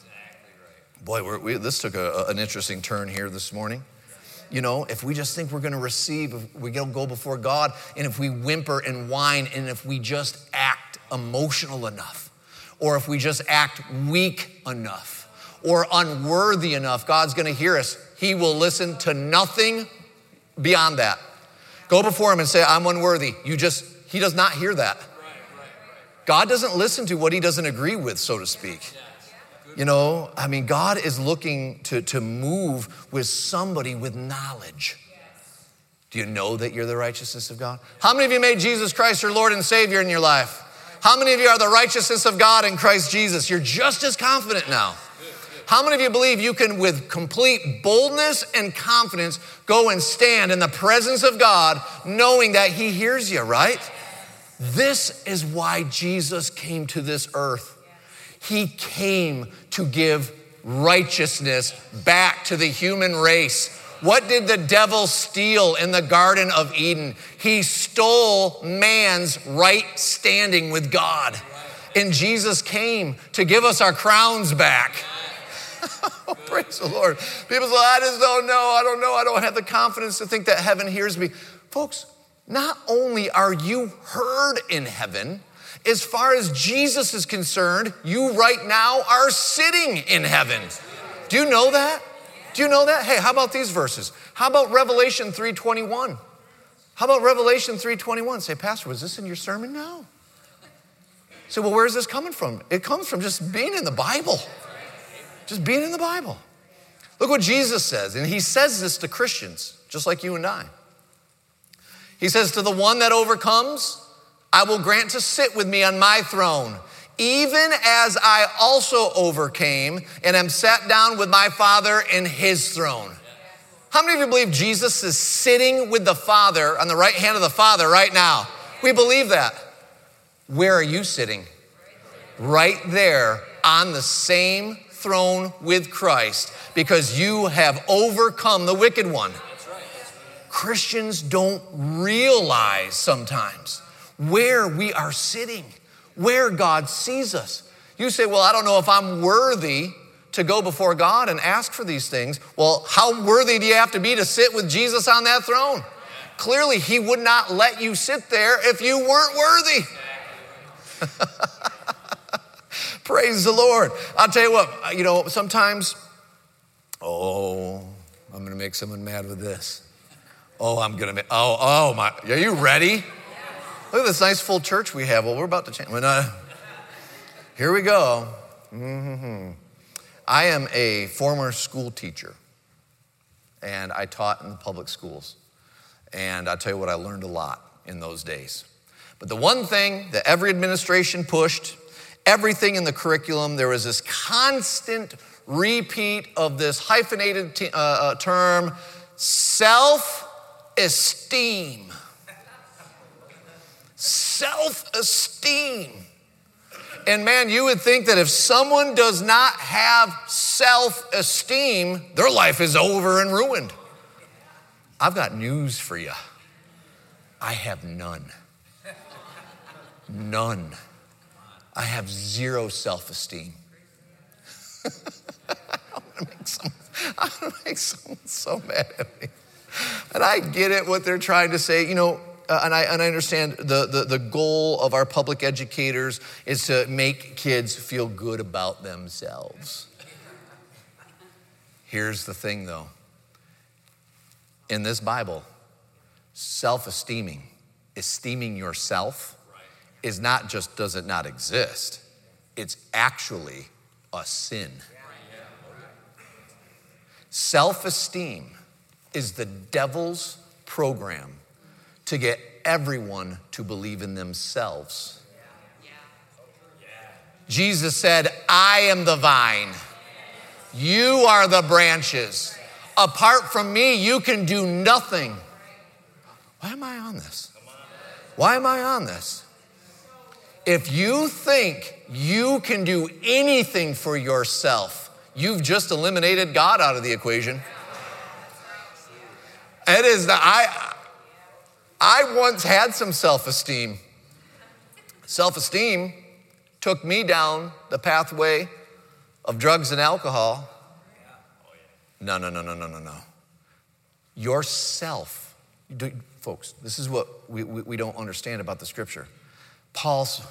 Boy, we're, we, this took a, an interesting turn here this morning. You know, if we just think we're going to receive, if we don't go before God, and if we whimper and whine, and if we just act emotional enough, or if we just act weak enough, or unworthy enough, God's going to hear us. He will listen to nothing beyond that. Go before him and say, I'm unworthy. You just, he does not hear that. God doesn't listen to what he doesn't agree with, so to speak. You know, I mean, God is looking to, to move with somebody with knowledge. Do you know that you're the righteousness of God? How many of you made Jesus Christ your Lord and Savior in your life? How many of you are the righteousness of God in Christ Jesus? You're just as confident now. How many of you believe you can, with complete boldness and confidence, go and stand in the presence of God, knowing that he hears you, right? This is why Jesus came to this earth. He came to give righteousness back to the human race. What did the devil steal in the Garden of Eden? He stole man's right standing with God. And Jesus came to give us our crowns back. Oh, praise the Lord. People say, I just don't know. I don't know. I don't have the confidence to think that heaven hears me. Folks, not only are you heard in heaven, as far as Jesus is concerned, you right now are sitting in heaven. Do you know that? Do you know that? Hey, how about these verses? How about Revelation three twenty-one? How about Revelation three twenty-one? Say, Pastor, was this in your sermon? No. So, well, where is this coming from? It comes from just being in the Bible. Just being in the Bible. Look what Jesus says, and he says this to Christians, just like you and I. He says, to the one that overcomes, I will grant to sit with me on my throne, even as I also overcame and am sat down with my Father in his throne. How many of you believe Jesus is sitting with the Father on the right hand of the Father right now? We believe that. Where are you sitting? Right there on the same throne with Christ, because you have overcome the wicked one. Christians don't realize sometimes where we are sitting, where God sees us. You say, well, I don't know if I'm worthy to go before God and ask for these things. Well, how worthy do you have to be to sit with Jesus on that throne? Clearly, he would not let you sit there if you weren't worthy. Praise the Lord. I'll tell you what, you know, sometimes, oh, I'm going to make someone mad with this. Oh, I'm gonna make, oh, oh my, are you ready? Look at this nice full church we have. Well, we're about to change. We're not, here we go. Mm-hmm. I am a former school teacher, and I taught in the public schools. And I'll tell you what, I learned a lot in those days. But the one thing that every administration pushed, everything in the curriculum, there was this constant repeat of this hyphenated t- uh, uh, term, self-esteem. Self-esteem. And man, you would think that if someone does not have self-esteem, their life is over and ruined. I've got news for you. I have none. None. I have zero self-esteem. I'm gonna make someone, I'm gonna make someone so mad at me. And I get it, what they're trying to say, you know, uh, and I and I understand the, the, the goal of our public educators is to make kids feel good about themselves. Here's the thing though. In this Bible, self-esteeming, esteeming yourself, is not just does it not exist, it's actually a sin. Self-esteem is the devil's program to get everyone to believe in themselves. Jesus said, I am the vine, you are the branches. Apart from me, you can do nothing. Why am I on this? Why am I on this? If you think you can do anything for yourself, you've just eliminated God out of the equation. It is the, I, I once had some self-esteem. Self-esteem took me down the pathway of drugs and alcohol. No, no, no, no, no, no, no. Yourself, folks, this is what we, we, we don't understand about the scripture. Paul's,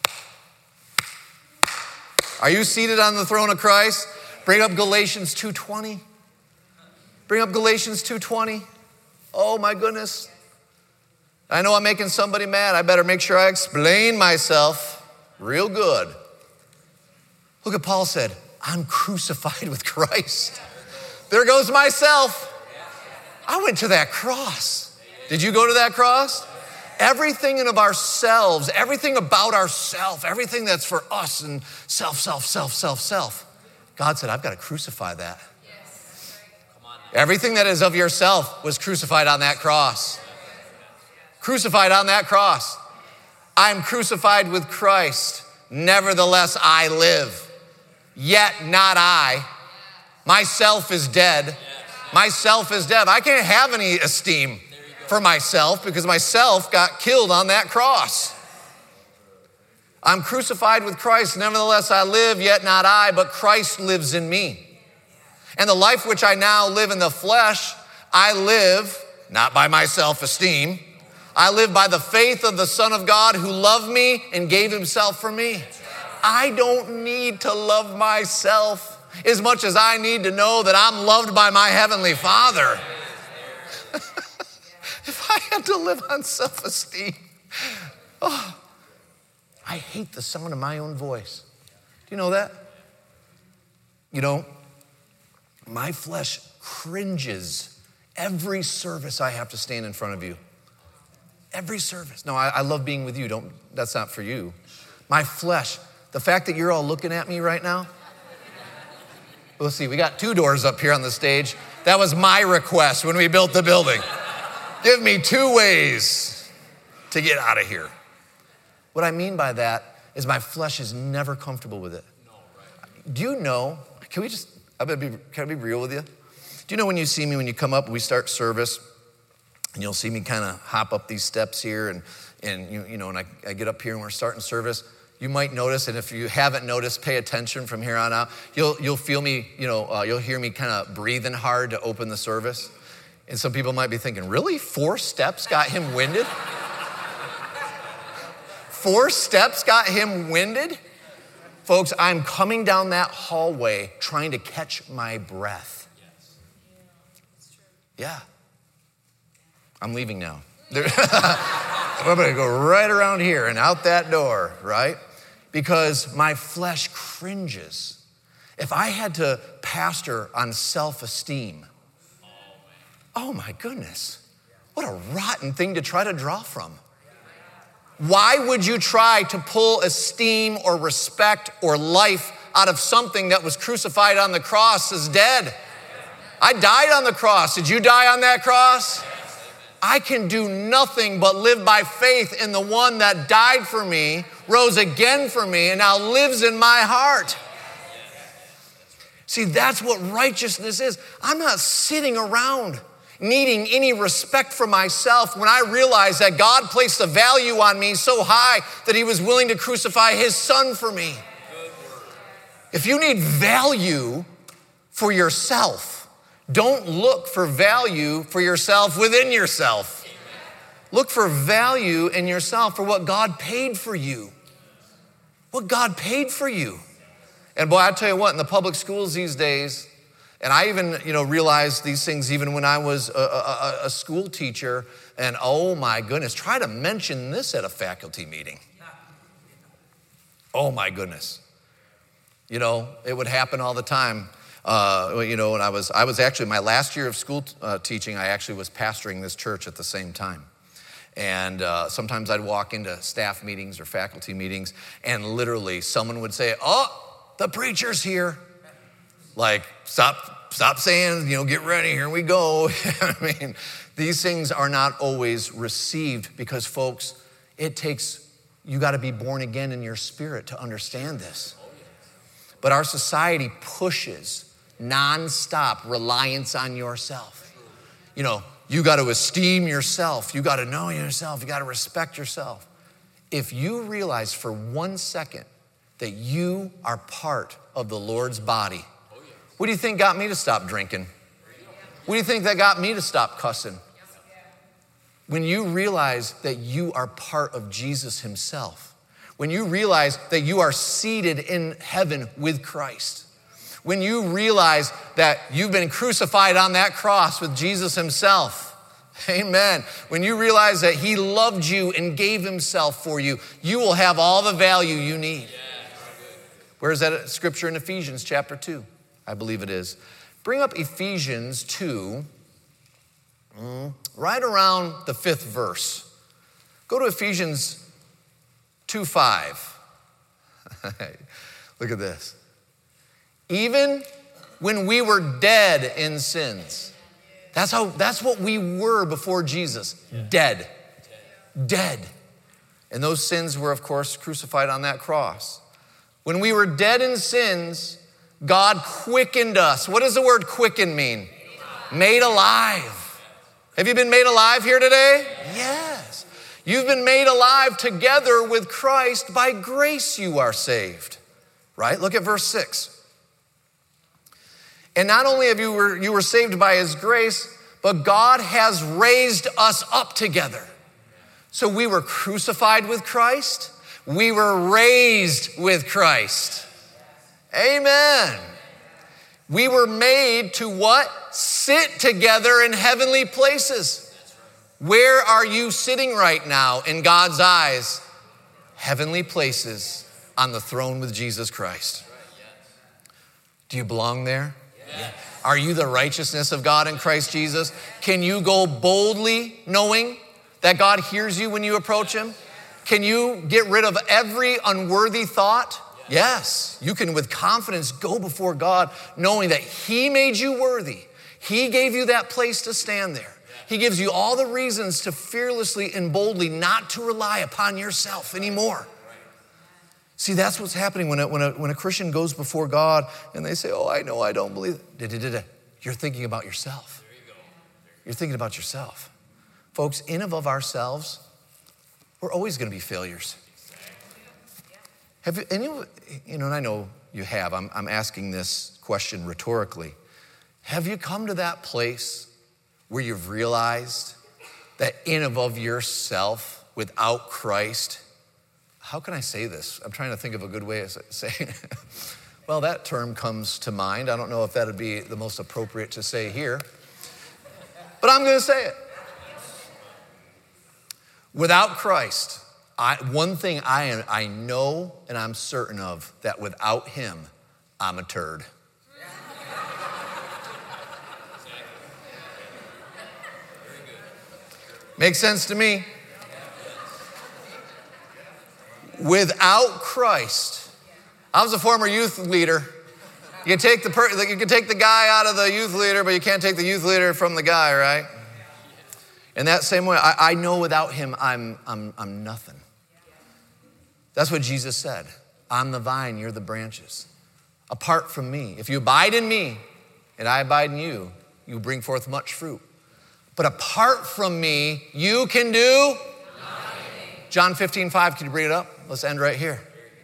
are you seated on the throne of Christ? Bring up Galatians two twenty. Bring up Galatians two twenty. Oh my goodness. I know I'm making somebody mad. I better make sure I explain myself real good. Look at Paul said, I'm crucified with Christ. There goes myself. I went to that cross. Did you go to that cross? Everything in of ourselves, everything about ourselves, everything that's for us and self, self, self, self, self. God said, I've got to crucify that. Everything that is of yourself was crucified on that cross. Crucified on that cross. I'm crucified with Christ. Nevertheless, I live. Yet not I. Myself is dead. Myself is dead. I can't have any esteem for myself because myself got killed on that cross. I'm crucified with Christ. Nevertheless, I live, yet not I, but Christ lives in me. And the life which I now live in the flesh, I live not by my self-esteem. I live by the faith of the Son of God who loved me and gave himself for me. I don't need to love myself as much as I need to know that I'm loved by my Heavenly Father. If I had to live on self-esteem, oh, I hate the sound of my own voice. Do you know that? You know, my flesh cringes every service I have to stand in front of you. Every service. No, I, I love being with you. Don't. That's not for you. My flesh, the fact that you're all looking at me right now. We'll see, we got two doors up here on the stage. That was my request when we built the building. Give me two ways to get out of here. What I mean by that is my flesh is never comfortable with it. Do you know, can we just, I better be, can I be real with you? Do you know when you see me, when you come up, we start service, and you'll see me kind of hop up these steps here, and, and you, you know, and I, I get up here and we're starting service. You might notice, and if you haven't noticed, pay attention from here on out. You'll you'll feel me, you know, uh, you'll hear me kind of breathing hard to open the service. And some people might be thinking, really? Four steps got him winded? Four steps got him winded? Folks, I'm coming down that hallway trying to catch my breath. Yeah. I'm leaving now. I'm going to go right around here and out that door, right? Because my flesh cringes. If I had to pastor on self-esteem, oh my goodness, what a rotten thing to try to draw from. Why would you try to pull esteem or respect or life out of something that was crucified on the cross as dead? I died on the cross. Did you die on that cross? I can do nothing but live by faith in the one that died for me, rose again for me, and now lives in my heart. See, that's what righteousness is. I'm not sitting around needing any respect for myself when I realize that God placed a value on me so high that he was willing to crucify his son for me. If you need value for yourself, don't look for value for yourself within yourself. Look for value in yourself for what God paid for you. What God paid for you. And boy, I tell you what, in the public schools these days, and I even, you know, realized these things even when I was a, a, a school teacher, and oh my goodness, try to mention this at a faculty meeting. Oh my goodness. You know, it would happen all the time. Uh, you know, when I was, I was actually, my last year of school t- uh, teaching, I actually was pastoring this church at the same time. And uh, sometimes I'd walk into staff meetings or faculty meetings, and literally someone would say, oh, the preacher's here. Like, stop, stop saying, you know, get ready, here we go. I mean, these things are not always received because, folks, it takes, you got to be born again in your spirit to understand this. But our society pushes nonstop reliance on yourself. You know, you got to esteem yourself. You got to know yourself. You got to respect yourself. If you realize for one second that you are part of the Lord's body, what do you think got me to stop drinking? What do you think that got me to stop cussing? When you realize that you are part of Jesus himself, when you realize that you are seated in heaven with Christ, when you realize that you've been crucified on that cross with Jesus himself, amen. When you realize that he loved you and gave himself for you, you will have all the value you need. Where's that scripture in Ephesians chapter two? I believe it is. Bring up Ephesians two, mm, right around the fifth verse. Go to Ephesians two five. Look at this. Even when we were dead in sins. That's how, that's what we were before Jesus. Yeah. Dead. Dead. And those sins were, of course, crucified on that cross. When we were dead in sins, God quickened us. What does the word quicken mean? Made alive. Made alive. Have you been made alive here today? Yes. You've been made alive together with Christ. By grace you are saved. Right? Look at verse six. And not only have you were, you were saved by his grace, but God has raised us up together. So we were crucified with Christ. We were raised with Christ. Amen. We were made to what? Sit together in heavenly places. Where are you sitting right now in God's eyes? Heavenly places on the throne with Jesus Christ. Do you belong there? Yes. Are you the righteousness of God in Christ Jesus? Can you go boldly knowing that God hears you when you approach him? Can you get rid of every unworthy thought? Yes. You can with confidence go before God knowing that he made you worthy. He gave you that place to stand there. He gives you all the reasons to fearlessly and boldly not to rely upon yourself anymore. See, that's what's happening when a, when, a, when a Christian goes before God and they say, oh, I know I don't believe it. You're thinking about yourself. You're thinking about yourself. Folks, in and of ourselves, we're always going to be failures. Have you, any, you know, and I know you have. I'm, I'm asking this question rhetorically. Have you come to that place where you've realized that in and of yourself, without Christ, how can I say this? I'm trying to think of a good way of saying it. Well, that term comes to mind. I don't know if that would be the most appropriate to say here, but I'm going to say it. Without Christ, I, one thing I, am, I know and I'm certain of, that without him, I'm a turd. Makes sense to me? Without Christ, I was a former youth leader. You can take the per, you can take the guy out of the youth leader, but you can't take the youth leader from the guy, right? In that same way, I, I know without him, I'm, I'm, I'm nothing. That's what Jesus said. I'm the vine, you're the branches. Apart from me, if you abide in me and I abide in you, you bring forth much fruit. But apart from me, you can do nothing. John fifteen five, can you bring it up? Let's end right here.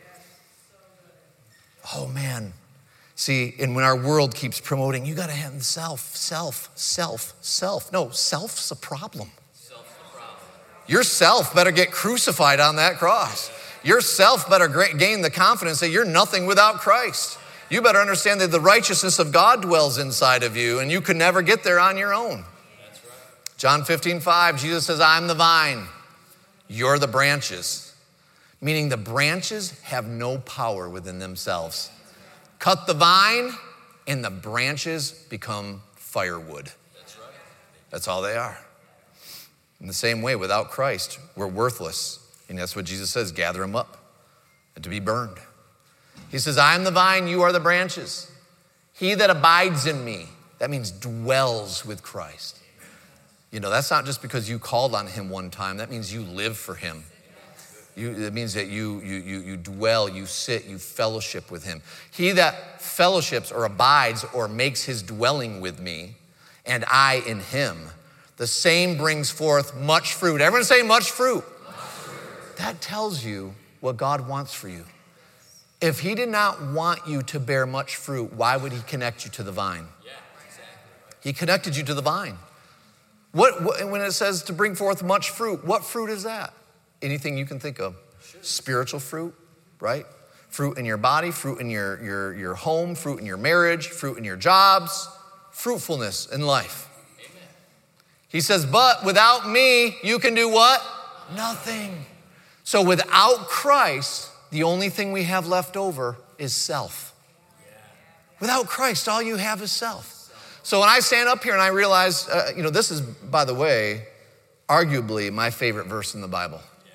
Oh man. See, and when our world keeps promoting, you gotta have self, self, self, self. No, self's a problem. Self's a problem. Yourself better get crucified on that cross. Yourself better gain the confidence that you're nothing without Christ. You better understand that the righteousness of God dwells inside of you, and you could never get there on your own. That's right. John fifteen five, Jesus says, I'm the vine, you're the branches. Meaning the branches have no power within themselves. Cut the vine, and the branches become firewood. That's right. That's all they are. In the same way, without Christ, we're worthless. And that's what Jesus says, gather them up and to be burned. He says, I am the vine, you are the branches. He that abides in me, that means dwells with Christ. You know, that's not just because you called on him one time. That means you live for him. You, it means that you, you, you, you dwell, you sit, you fellowship with him. He that fellowships or abides or makes his dwelling with me, and I in him, the same brings forth much fruit. Everyone say much fruit. Much fruit. That tells you what God wants for you. If he did not want you to bear much fruit, why would he connect you to the vine? Yeah, exactly. He connected you to the vine. What, what when it says to bring forth much fruit, what fruit is that? Anything you can think of. Sure. Spiritual fruit, right? Fruit in your body, fruit in your, your, your home, fruit in your marriage, fruit in your jobs, fruitfulness in life. Amen. He says, but without me, you can do what? Nothing. So without Christ, the only thing we have left over is self. Yeah. Without Christ, all you have is self. So when I stand up here and I realize, uh, you know, this is, by the way, arguably my favorite verse in the Bible.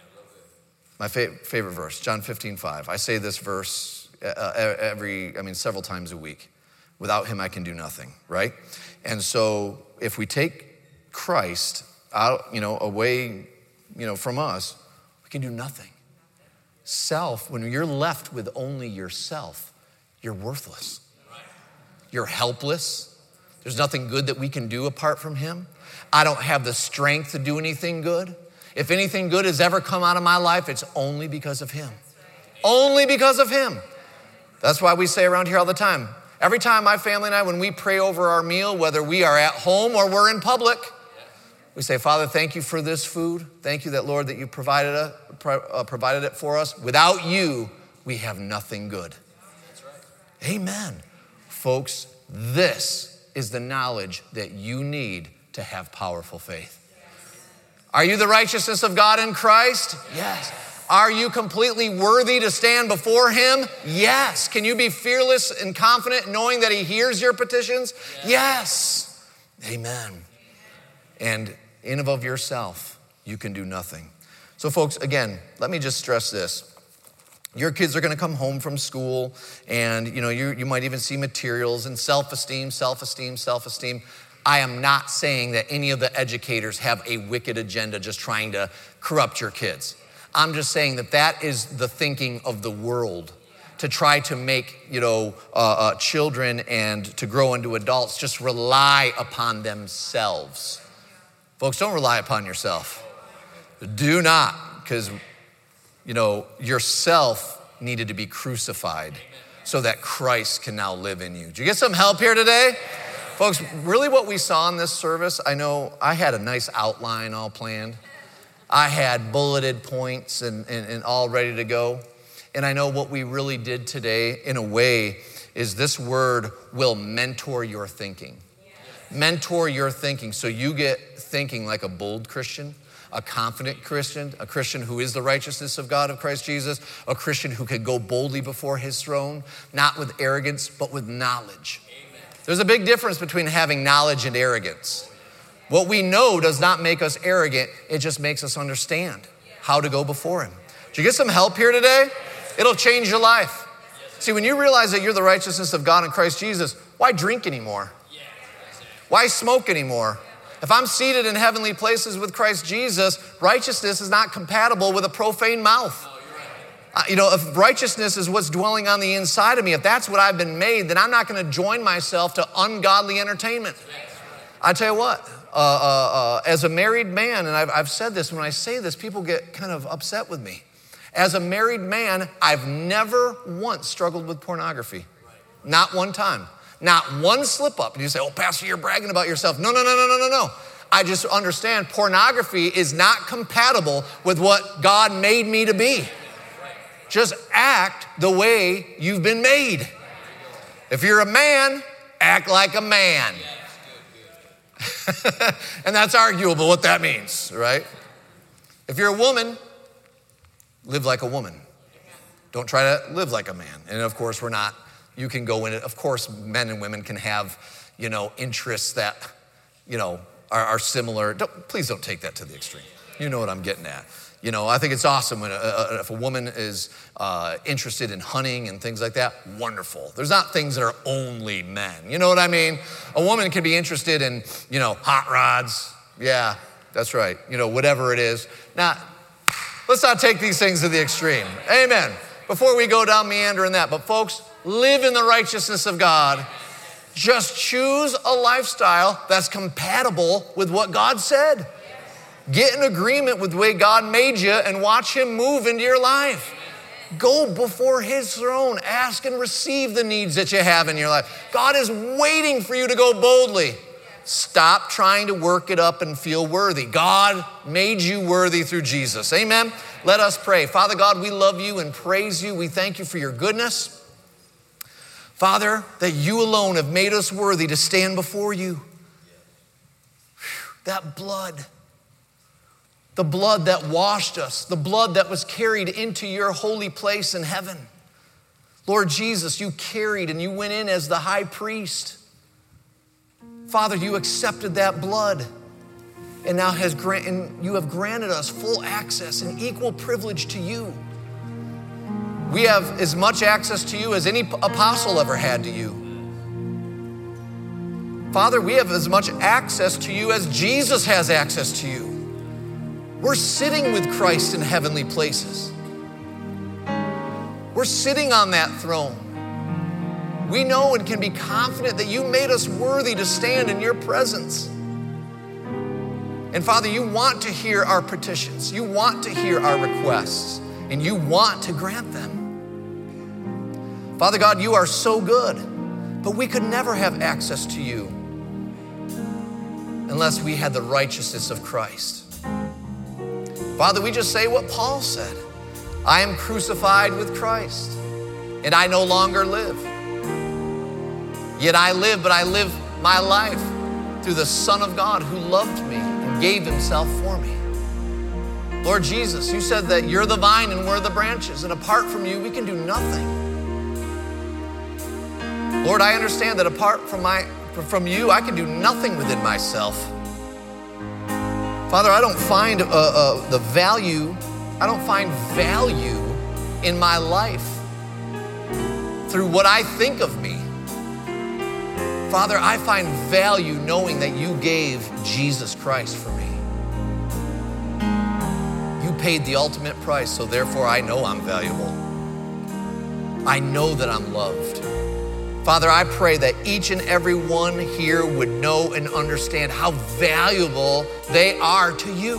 My fa- favorite verse, John fifteen five. I say this verse uh, every, I mean, several times a week. Without him, I can do nothing, right? And so if we take Christ out, you know, away, you know, from us, we can do nothing. Self, when you're left with only yourself, you're worthless. You're helpless. There's nothing good that we can do apart from him. I don't have the strength to do anything good. If anything good has ever come out of my life, it's only because of him. Only because of him. That's why we say around here all the time, every time my family and I, when we pray over our meal, whether we are at home or we're in public, we say, Father, thank you for this food. Thank you that, Lord, that you provided it, uh, provided it for us. Without you, we have nothing good. That's right. Amen. Folks, this is the knowledge that you need to have powerful faith. Are you the righteousness of God in Christ? Yes. Are you completely worthy to stand before him? Yes. Can you be fearless and confident knowing that he hears your petitions? Yes. Amen. And in and of yourself, you can do nothing. So folks, again, let me just stress this. Your kids are gonna come home from school and you know, you, you might even see materials and self-esteem, self-esteem, self-esteem. I am not saying that any of the educators have a wicked agenda just trying to corrupt your kids. I'm just saying that that is the thinking of the world to try to make, you know, uh, uh, children and to grow into adults just rely upon themselves. Folks, don't rely upon yourself. Do not, because, you know, yourself needed to be crucified so that Christ can now live in you. Did you get some help here today? Folks, really what we saw in this service, I know I had a nice outline all planned. I had bulleted points and, and, and all ready to go. And I know what we really did today, in a way, is this word will mentor your thinking. Mentor your thinking so you get thinking like a bold Christian, a confident Christian, a Christian who is the righteousness of God of Christ Jesus, a Christian who can go boldly before his throne, not with arrogance, but with knowledge. Amen. There's a big difference between having knowledge and arrogance. What we know does not make us arrogant. It just makes us understand how to go before him. Did you get some help here today? It'll change your life. See, when you realize that you're the righteousness of God in Christ Jesus, why drink anymore? Why smoke anymore? If I'm seated in heavenly places with Christ Jesus, righteousness is not compatible with a profane mouth. Uh, you know, if righteousness is what's dwelling on the inside of me, if that's what I've been made, then I'm not going to join myself to ungodly entertainment. I tell you what, uh, uh, uh, as a married man, and I've, I've said this, when I say this, people get kind of upset with me. As a married man, I've never once struggled with pornography. Not one time. Not one slip up. And you say, oh, Pastor, you're bragging about yourself. No, no, no, no, no, no, no. I just understand pornography is not compatible with what God made me to be. Just act the way you've been made. If you're a man, act like a man. And that's arguable what that means, right? If you're a woman, live like a woman. Don't try to live like a man. And of course, we're not. You can go in it. Of course, men and women can have, you know, interests that, you know, are, are similar. Don't, please don't take that to the extreme. You know what I'm getting at. You know, I think it's awesome when a, a, if a woman is uh, interested in hunting and things like that. Wonderful. There's not things that are only men. You know what I mean? A woman can be interested in, you know, hot rods. Yeah, that's right. You know, whatever it is. Now, let's not take these things to the extreme. Amen. Before we go down meandering that, but folks, live in the righteousness of God. Just choose a lifestyle that's compatible with what God said. Get in agreement with the way God made you and watch him move into your life. Go before his throne. Ask and receive the needs that you have in your life. God is waiting for you to go boldly. Stop trying to work it up and feel worthy. God made you worthy through Jesus. Amen. Let us pray. Father God, we love you and praise you. We thank you for your goodness. Father, that you alone have made us worthy to stand before you. That blood, the blood that washed us, the blood that was carried into your holy place in heaven. Lord Jesus, you carried and you went in as the high priest. Father, you accepted that blood and now has grant, and you have granted us full access and equal privilege to you. We have as much access to you as any apostle ever had to you. Father, we have as much access to you as Jesus has access to you. We're sitting with Christ in heavenly places. We're sitting on that throne. We know and can be confident that you made us worthy to stand in your presence. And Father, you want to hear our petitions. You want to hear our requests. And you want to grant them. Father God, you are so good, but we could never have access to you unless we had the righteousness of Christ. Father, we just say what Paul said. I am crucified with Christ, and I no longer live. Yet I live, but I live my life through the Son of God who loved me and gave himself for me. Lord Jesus, you said that you're the vine and we're the branches, and apart from you, we can do nothing. Lord, I understand that apart from my, from you, I can do nothing within myself. Father, I don't find uh, uh, the value, I don't find value in my life through what I think of me. Father, I find value knowing that you gave Jesus Christ for me. You paid the ultimate price, so therefore I know I'm valuable. I know that I'm loved. Father, I pray that each and every one here would know and understand how valuable they are to you.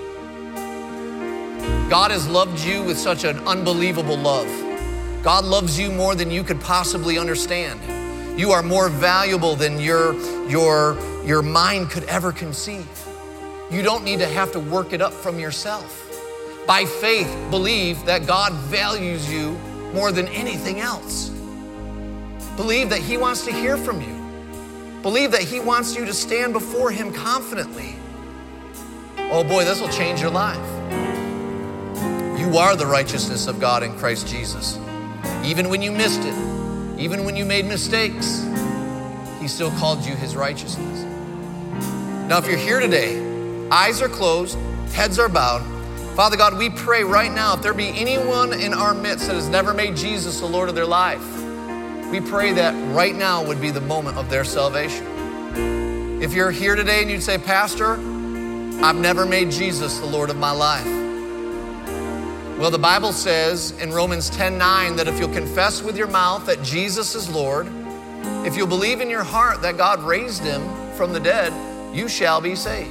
God has loved you with such an unbelievable love. God loves you more than you could possibly understand. You are more valuable than your, your, your mind could ever conceive. You don't need to have to work it up from yourself. By faith, believe that God values you more than anything else. Believe that he wants to hear from you. Believe that he wants you to stand before him confidently. Oh boy, this will change your life. You are the righteousness of God in Christ Jesus. Even when you missed it, even when you made mistakes, he still called you his righteousness. Now, if you're here today, eyes are closed, heads are bowed. Father God, we pray right now, if there be anyone in our midst that has never made Jesus the Lord of their life, we pray that right now would be the moment of their salvation. If you're here today and you'd say, Pastor, I've never made Jesus the Lord of my life. Well, the Bible says in Romans ten nine that if you'll confess with your mouth that Jesus is Lord, if you'll believe in your heart that God raised him from the dead, you shall be saved.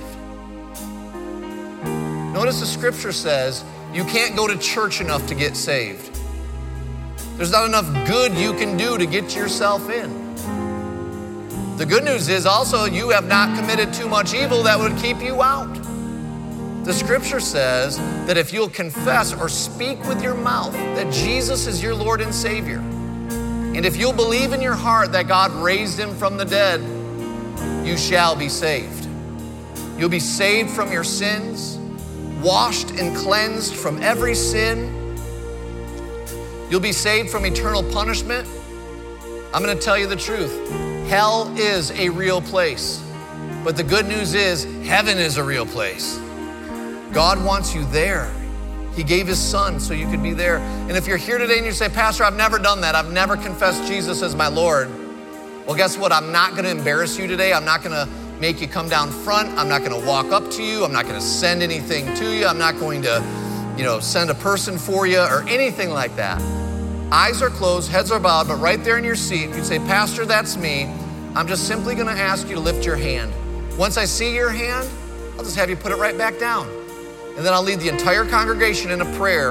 Notice the scripture says you can't go to church enough to get saved. There's not enough good you can do to get yourself in. The good news is also you have not committed too much evil that would keep you out. The scripture says that if you'll confess or speak with your mouth that Jesus is your Lord and Savior, and if you'll believe in your heart that God raised him from the dead, you shall be saved. You'll be saved from your sins, washed and cleansed from every sin. You'll be saved from eternal punishment. I'm going to tell you the truth. Hell is a real place. But the good news is heaven is a real place. God wants you there. He gave his son so you could be there. And if you're here today and you say, Pastor, I've never done that. I've never confessed Jesus as my Lord. Well, guess what? I'm not going to embarrass you today. I'm not going to make you come down front. I'm not going to walk up to you. I'm not going to send anything to you. I'm not going to, you know, send a person for you or anything like that. Eyes are closed, heads are bowed, but right there in your seat, you'd say, Pastor, that's me. I'm just simply going to ask you to lift your hand. Once I see your hand, I'll just have you put it right back down. And then I'll lead the entire congregation in a prayer.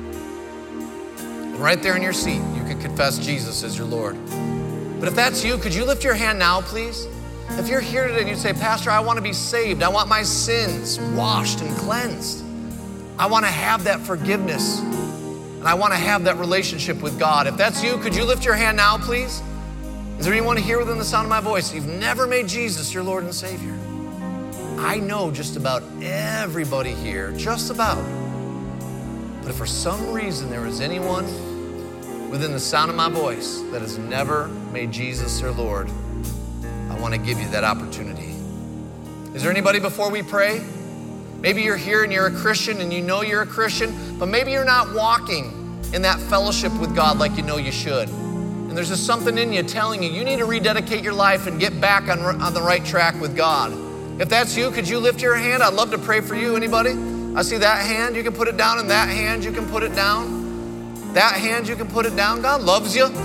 And right there in your seat, you can confess Jesus as your Lord. But if that's you, could you lift your hand now, please? If you're here today and you say, Pastor, I want to be saved. I want my sins washed and cleansed. I want to have that forgiveness. And I want to have that relationship with God. If that's you, could you lift your hand now, please? Is there anyone here within the sound of my voice? You've never made Jesus your Lord and Savior. I know just about everybody here, just about. But if for some reason there is anyone within the sound of my voice that has never made Jesus their Lord, I want to give you that opportunity. Is there anybody before we pray? Maybe you're here and you're a Christian and you know you're a Christian, but maybe you're not walking in that fellowship with God like you know you should. And there's just something in you telling you, you need to rededicate your life and get back on, on the right track with God. If that's you, could you lift your hand? I'd love to pray for you. Anybody? I see that hand, you can put it down, and that hand, you can put it down. That hand, you can put it down. God loves you.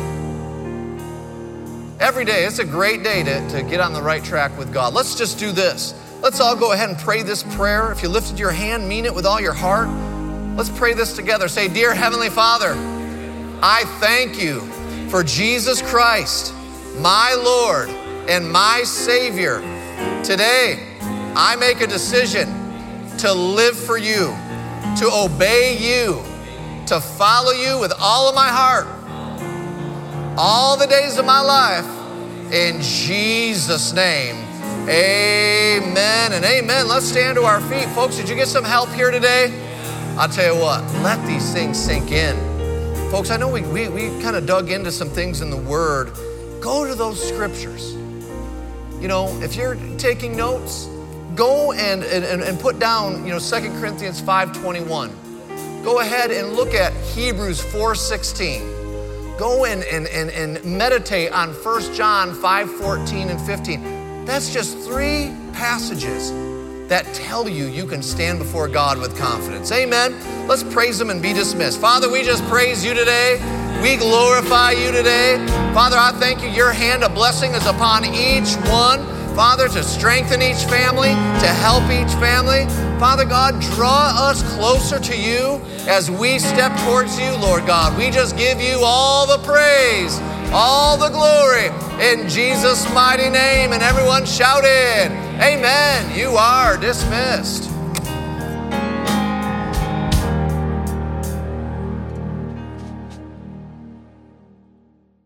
Every day, it's a great day to, to get on the right track with God. Let's just do this. Let's all go ahead and pray this prayer. If you lifted your hand, mean it with all your heart. Let's pray this together. Say, Dear Heavenly Father, I thank you for Jesus Christ, my Lord and my Savior. Today, I make a decision to live for you, to obey you, to follow you with all of my heart, all the days of my life. In Jesus' name, amen and amen. Let's stand to our feet. Folks, did you get some help here today? I'll tell you what, let these things sink in. Folks, I know we, we, we kind of dug into some things in the Word. Go to those scriptures. You know, if you're taking notes, go and, and, and put down, you know, Second Corinthians five twenty-one. Go ahead and look at Hebrews four sixteen. Go and, and, and, and meditate on First John five fourteen and fifteen. That's just three passages that tell you you can stand before God with confidence. Amen. Let's praise him and be dismissed. Father, we just praise you today. We glorify you today. Father, I thank you. Your hand of blessing is upon each one. Father, to strengthen each family, to help each family. Father God, draw us closer to you as we step towards you, Lord God. We just give you all the praise, all the glory in Jesus' mighty name. And everyone shouted, amen. You are dismissed.